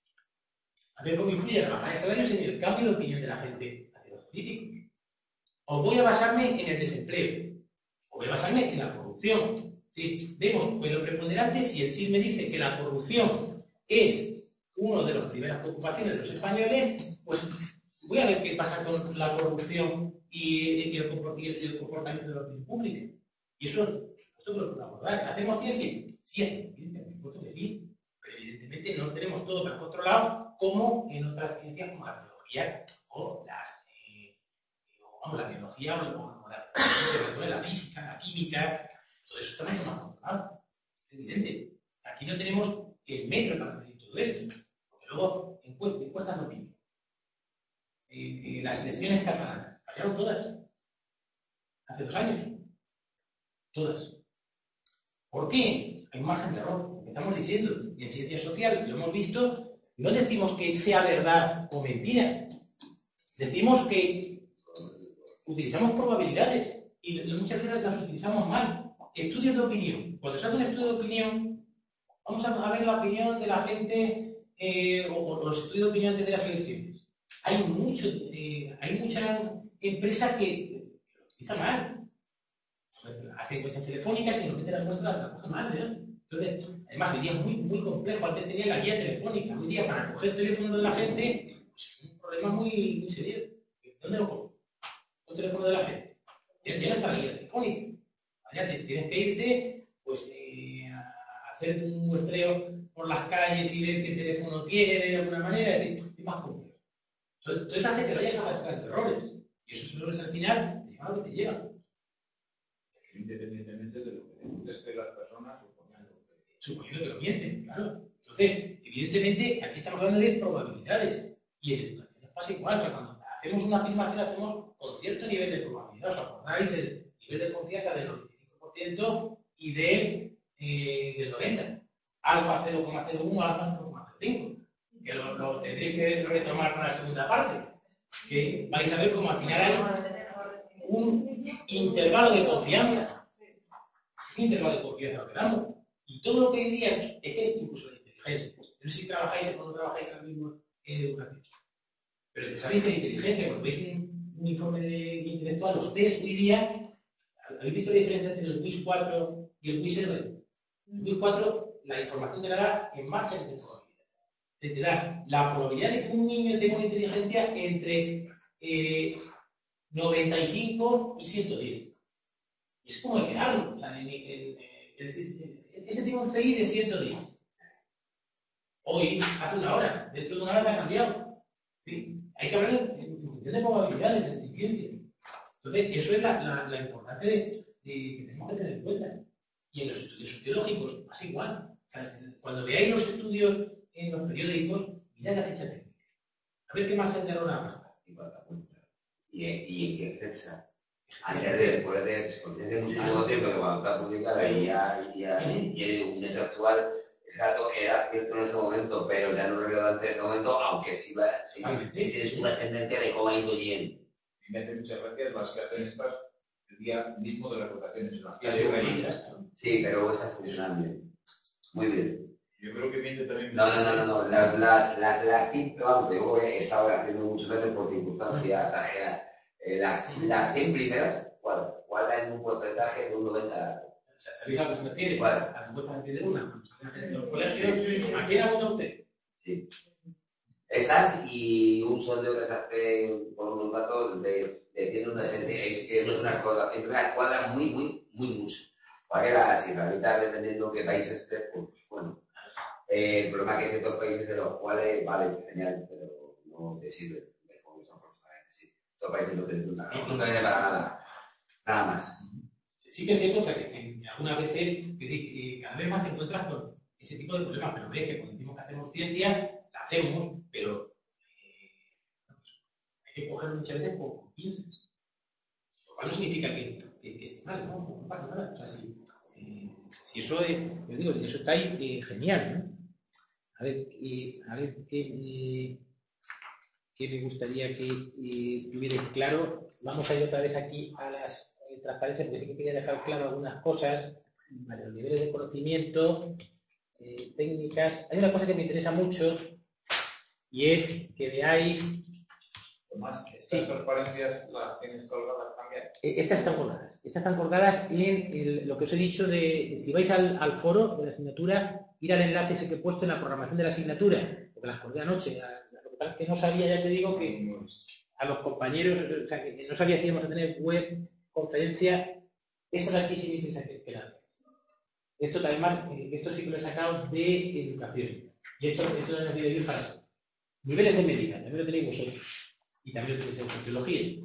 A ver cómo influye la bajada de salarios en el cambio de opinión de la gente hacia los políticos. O voy a basarme en el desempleo. O voy a basarme en la corrupción. ¿Sí? Vemos, pues lo preponderante, si el C I S me dice que la corrupción es una de las primeras preocupaciones de los españoles, pues voy a ver qué pasa con la corrupción y, y, el, y el comportamiento de la opinión pública. Y eso, por supuesto, que lo podemos abordar. ¿Hacemos ciencia? Sí, hacemos ciencia, por supuesto que sí. Pero evidentemente no tenemos todo tan controlado como en otras ciencias como la biología o las, eh, o, vamos, la biología o, o las, la física, la química. Todo eso está mucho más controlado. Es evidente. Aquí no tenemos el metro para medir todo esto. Porque luego encuestas de opinión. Eh, eh, las elecciones catalanas fallaron todas. Hace dos años. Todas. ¿Por qué? Hay un margen de error. Estamos diciendo, y en ciencias sociales lo hemos visto, no decimos que sea verdad o mentira. Decimos que utilizamos probabilidades y muchas veces las utilizamos mal. Estudios de opinión. Cuando se hace un estudio de opinión, vamos a ver la opinión de la gente eh, o, o los estudios de opinión antes de las elecciones. Hay, mucho, eh, hay muchas empresas que lo utilizan mal. Hacen encuestas telefónicas y nos meten la muestra la cogen mal, ¿no? Entonces, además, hoy día es muy, muy complejo. Antes tenía la guía telefónica. Hoy día, para coger el teléfono de la gente, pues es un problema muy, muy serio. ¿Dónde lo cojo? El teléfono de la gente. Ya, ya no está la guía telefónica. Ya te tienes que irte, pues, eh, a hacer un muestreo por las calles y ver qué teléfono tiene de alguna manera. Es decir, es más complejo. Entonces, entonces hace que vayas arrastrando errores. Y esos errores al final te llevan a lo que te llevan. Independientemente de lo que contesten las personas, suponiendo que lo mienten, claro. Entonces, evidentemente, aquí estamos hablando de probabilidades. Y en educación nos pasa igual, que cuando hacemos una afirmación, hacemos con cierto nivel de probabilidad. ¿Os acordáis del nivel de confianza del noventa y cinco por ciento y de, eh, del noventa por ciento? Alfa cero coma cero uno, alfa cero coma cero cinco. Que lo, lo tendréis que retomar para la segunda parte. Que vais a ver cómo al final hay un intervalo de confianza. Un intervalo de confianza lo que damos. Y todo lo que hoy día es que incluso la inteligencia. No sé si trabajáis o no trabajáis ahora mismo en educación. Pero sabéis que la inteligencia, cuando veis un, un informe de intelectual, los test hoy día, ¿habéis visto la diferencia entre el quiz cuatro y el quiz R? El quiz cuatro, la información te la da en margen de probabilidad. Te da la probabilidad de que un niño tenga una inteligencia entre eh, noventa y cinco y ciento diez. Y es como esperarlo. O sea, en, en, en, ese tiene un C I de ciento diez. Hoy, hace una hora, dentro de una hora te ha cambiado. ¿Sí? Hay que hablar en función de probabilidades, de ciencia. Entonces, eso es la, la, la importante de, de, que tenemos que tener en cuenta. Y en los estudios sociológicos pasa igual. O sea, cuando veáis los estudios en los periódicos, mirad la fecha técnica. A ver qué margen de error ha pasado. Y, y en qué fecha. Antes de, después de, después de muchísimo tiempo que cuando está publicada y ya, y ya, y en un hecho actual, ese dato era cierto en ese momento, pero ya no es relevante en ese momento, aunque sí, va, sí, sí tienes una tendencia de cómo ha ido bien. Y me hace muchas gracias las que hacen estas el día mismo de las votaciones. Las Las estrellitas, ¿no? Sí, pero esas funcionan bien. Muy bien. Yo creo que miente también. No, no, no, no, no. Las, las, las, las, vamos, yo he estado haciendo muchos años por circunstancias ajenas. Eh, las, las cien primeras, ¿cuál? ¿Cuál en un porcentaje de un noventa? O sea, ¿sabéis a lo que se refiere? ¿Cuál? A la encuesta de una. En los colegios, ¿a quién ha votado usted? Sí. Esas y un sondeo que se hace por unos datos de, de tiene una esencia, es que no es una cosa, siempre una cuadra muy, muy, muy mucho. Para que las israelitas, dependiendo qué país esté, pues bueno. Eh, el problema es que hay ciertos países de los cuales, vale, genial, pero no te sirve. Sí. Estos países no te sirven no te para nada. Nada más. Sí que es cierto que, que, que algunas veces, que, que cada vez más te encuentras con ese tipo de problemas, pero ves que cuando decimos que hacemos ciencia, la hacemos, pero eh, hay que cogerlo muchas veces por pinzas. Lo cual no significa que, que, que esté mal, ¿no? No pasa nada. O sea, si, eh, si eso, eh, yo digo, eso está ahí eh, genial, ¿no? A ver, eh, a ver qué, eh, qué me gustaría que eh, tuviera claro. Vamos a ir otra vez aquí a las eh, transparencias, porque sí que quería dejar claro algunas cosas. Vale, los niveles de conocimiento, eh, técnicas. Hay una cosa que me interesa mucho y es que veáis. Tomás, estas sí. Transparencias las tienes colgadas también. Eh, estas están colgadas. Estas están colgadas en el, lo que os he dicho de si vais al, al foro de la asignatura, ir al enlace ese que he puesto en la programación de la asignatura, porque las colgué anoche. Lo que pasa es que no sabía, ya te digo, que a los compañeros, o sea, que no sabía si íbamos a tener web, conferencia. Estas aquí sí me interesa que esperan. Esto además, esto sí que lo he sacado de educación. Y esto, esto lo hemos ido para niveles de medida, también lo tenéis vosotros. Y también lo tenéis en sociología.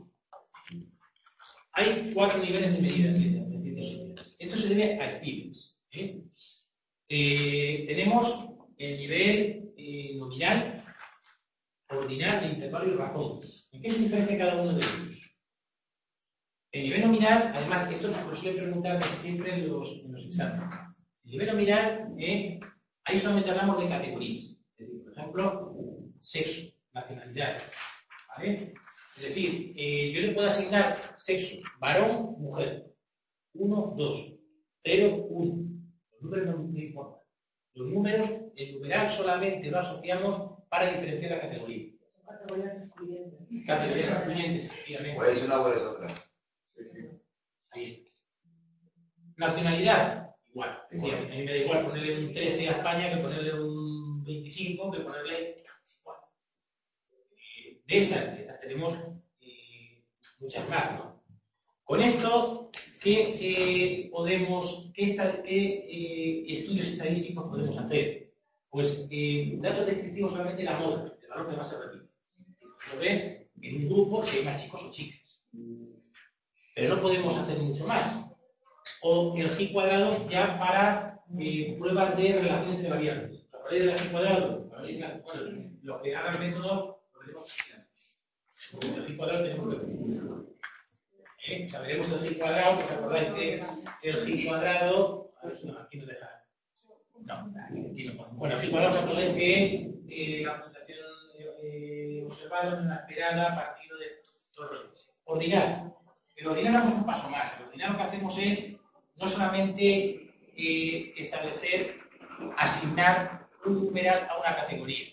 Hay cuatro niveles de medidas en ciencias sociales. Esto se debe a Stevens. ¿eh? Eh, tenemos el nivel eh, nominal, ordinal, de intervalo y razón. ¿En qué se diferencia cada uno de ellos? El nivel nominal, además, esto nos lo suele preguntar siempre en los, en los exámenes. El nivel nominal, eh, ahí solamente hablamos de categorías. Es decir, por ejemplo, sexo, nacionalidad. ¿Vale? Es decir, eh, yo le puedo asignar sexo, varón, mujer. uno, dos, cero, uno. Los números no me importan. Los números, el numeral solamente lo asociamos para diferenciar la categoría. Categorías excluyentes. Categorías excluyentes, efectivamente. Pues es una o es otra. Ahí está. Nacionalidad, igual. Es decir, a mí me da igual ponerle un trece a España que ponerle un veinticinco, que ponerle igual. De estas, de estas tenemos eh, muchas más, ¿no? Con esto, ¿qué eh, podemos, qué, esta, qué eh, estudios estadísticos podemos hacer? Pues eh, datos descriptivos solamente la moda, el valor que más se repite. Lo ven en un grupo si hay más chicos o chicas. Pero no podemos hacer mucho más. O el G cuadrado ya para eh, pruebas de relación entre variables. ¿Os acordáis del G cuadrado? Bueno, lo que haga el método lo veremos aquí. El G cuadrado tenemos que ver. ¿Eh? O sea, veremos el G cuadrado, que os acordáis que el G cuadrado. A ver, no, aquí no deja. No, aquí no podemos. Bueno, el G cuadrado os acordáis que es eh, la pulsación eh, observada en una esperada a partir de todo lo que sea. Ordinal. En ordinal damos un paso más. En ordinal lo que hacemos es no solamente eh, establecer, asignar un numeral a una categoría,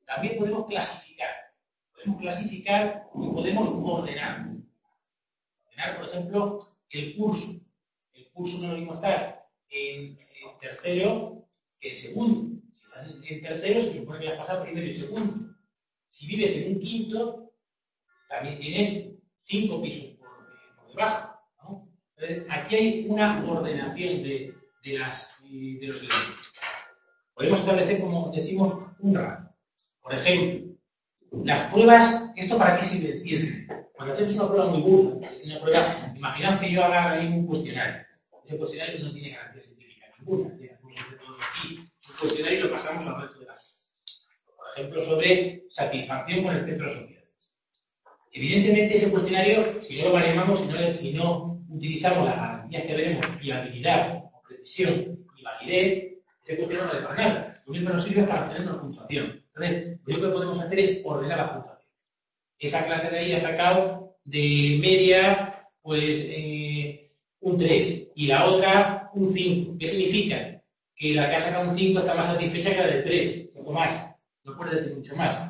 también podemos clasificar. Podemos clasificar y podemos ordenar. Ordenar, por ejemplo, el curso. El curso no lo mismo estar en, en tercero que en segundo. Si estás en, en tercero, se supone que has pasado primero y segundo. Si vives en un quinto, también tienes cinco pisos por, por debajo, ¿no? Entonces, aquí hay una ordenación de, de, las, de los elementos. Podemos establecer, como decimos, un rango. Por ejemplo, las pruebas, ¿esto para qué sirve en ciencia? Cuando hacemos una prueba muy burda, una prueba, imaginaos que yo haga ahí un cuestionario. Ese cuestionario no tiene garantía científica ninguna. Hacemos entre todos aquí un cuestionario y lo pasamos al resto de las cosas. Por ejemplo, sobre satisfacción con el centro social. Evidentemente, ese cuestionario, si no lo validamos, si no, si no utilizamos las garantías que veremos, fiabilidad, precisión y validez, ese cuestionario no vale para nada. Lo mismo nos sirve para obtener una puntuación. Entonces, lo único que podemos hacer es ordenar la puntuación. Esa clase de ahí ha sacado de media, pues, eh, un tres y la otra un cinco. ¿Qué significa? Que la que ha sacado un cinco está más satisfecha que la de tres, poco más. No puede decir mucho más.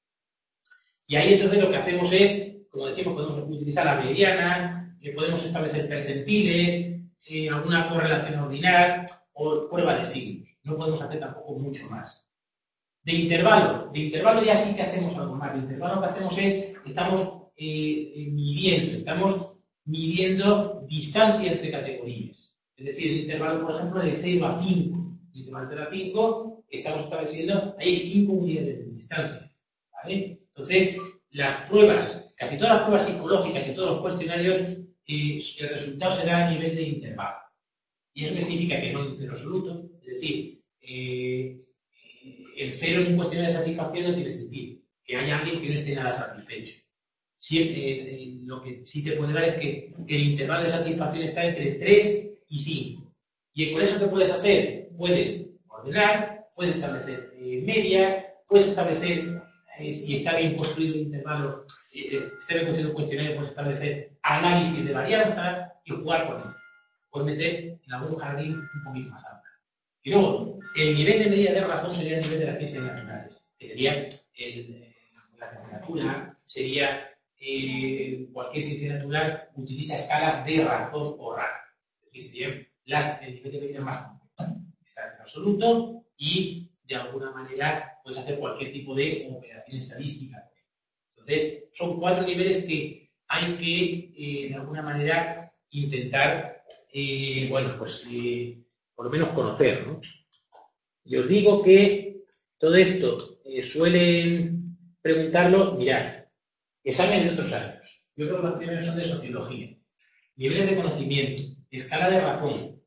Y ahí entonces lo que hacemos es, como decimos, podemos utilizar la mediana, eh, podemos establecer percentiles, eh, alguna correlación ordinal o prueba de signos. No podemos hacer tampoco mucho más. De intervalo, de intervalo ya sí que hacemos algo más. De intervalo lo que hacemos es, estamos eh, midiendo, estamos midiendo distancia entre categorías. Es decir, el intervalo, por ejemplo, de cero a cinco. El intervalo de cero a cinco, estamos estableciendo, ahí hay cinco unidades de distancia. ¿Vale? Entonces, las pruebas, casi todas las pruebas psicológicas y todos los cuestionarios, eh, el resultado se da a nivel de intervalo. Y eso significa que no hay un cero absoluto, es decir, eh, el cero en un cuestionario de satisfacción no tiene sentido, que haya alguien que no esté nada satisfecho. Siempre, eh, lo que sí te puede dar es que el intervalo de satisfacción está entre tres y cinco. Y con eso, ¿qué puedes hacer? Puedes ordenar, puedes establecer eh, medias, puedes establecer, eh, si está bien construido el intervalo, eh, está bien construido el cuestionario, puedes establecer análisis de varianza y jugar con él. Puedes meter en algún jardín un poquito más amplio. Y luego, el nivel de medida de razón sería el nivel de las ciencias naturales, que sería el, la temperatura, sería eh, cualquier ciencia natural utiliza escalas de razón o rango. Es decir, serían las, el nivel de medida más complejo. Está en absoluto y, de alguna manera, puedes hacer cualquier tipo de operación estadística. Entonces, son cuatro niveles que hay que, eh, de alguna manera, intentar, eh, bueno, pues, eh, por lo menos conocer, ¿no? Y os digo que todo esto eh, suelen preguntarlo, mirad, exámenes de otros años. Yo creo que los primeros son de sociología. Niveles de conocimiento, escala de razón,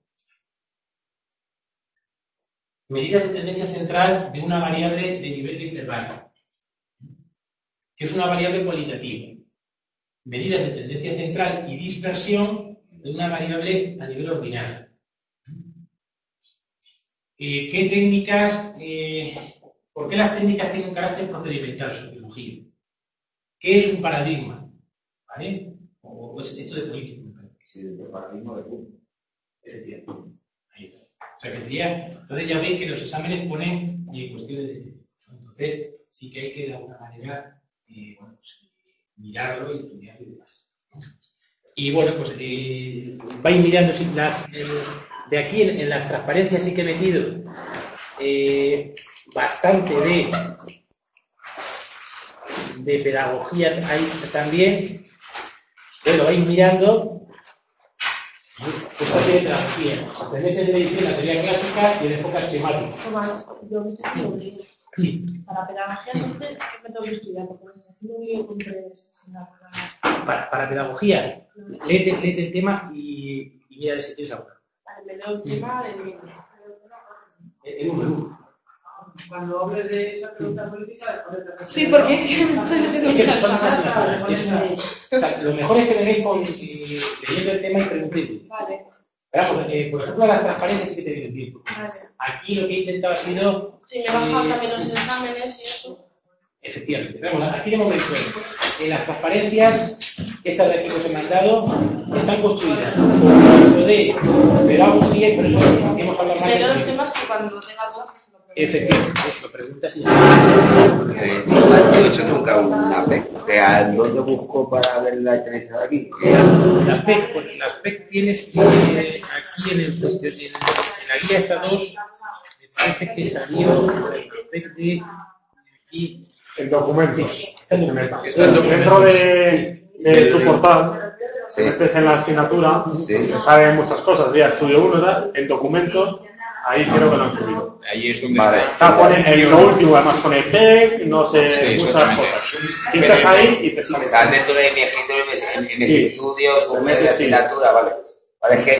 medidas de tendencia central de una variable de nivel de intervalo, que es una variable cualitativa. Medidas de tendencia central y dispersión de una variable a nivel ordinal. Eh, ¿Qué técnicas, eh, por qué las técnicas tienen un carácter procedimental, sociología? ¿Qué es un paradigma? ¿Vale? O, o es esto de política. Sí, el paradigma de punto. Efectivamente. Ahí está. O sea que sería, entonces ya veis que los exámenes ponen eh, cuestiones de este tipo. Entonces sí que hay que de alguna manera eh, bueno, pues, mirarlo y estudiarlo y demás, ¿no? Y bueno, pues eh, vais mirando las, eh, de aquí en, en las transparencias sí que he metido eh, bastante de, de pedagogía ahí también. Bueno, vais mirando esta serie de pedagogía, tendencias de medición, la teoría clásica y el enfoque esquemático. Tomás, yo me estoy preguntando. Sí. Para pedagogía, entonces, ¿qué me tengo que estudiar? Porque me estoy haciendo un lío con tres asignaturas. Para, para pedagogía, léete, léete el tema y, y mira si tienes alguna. Vale, me leo el tema del libro. El uno. Cuando hables de esa pregunta política, después Sí, porque es que me estoy haciendo Es que muchas son cosas. asignaturas, es un- o sea, lo mejor es que vengáis con, eh, leyendo el tema y preguntéis. Vale. Pero, eh, por ejemplo, las transparencias sí que te vienen bien. Vale. Aquí lo que he intentado ha sido... Sí, me he bajado eh, también los exámenes y eso. Efectivamente. Vemos, aquí hemos visto que las transparencias, estas de aquí que os he mandado, están construidas por el uso de pedagogía y por eso hemos hablado más Me leo de... los temas y cuando tenga dudas, pues se lo Efectivamente, lo preguntas y Eh, ¿Tú has hecho nunca una P E C? Que ¿a ¿Dónde busco para verla actualizada aquí? La P E C, bueno, las P E C tienes que aquí en el en, en la guía esta dos, me parece que salió la P E C de aquí. En documentos. Sí, está en documentos. Está en documentos. Dentro de, de tu portal, Sí. te metes en la asignatura, Sí. te salen muchas cosas, vía estudio uno, tal, en documentos, ahí creo que lo han subido. Ahí es donde Vale. está. Está pone en lo último, además pone P E C, no sé, Sí, muchas exactamente. cosas. Pinchas ahí y te O sale. sea, dentro de mi ejemplo, en, en, en ese Sí. estudio, como Realmente de la sí. asignatura, vale. Vale, es que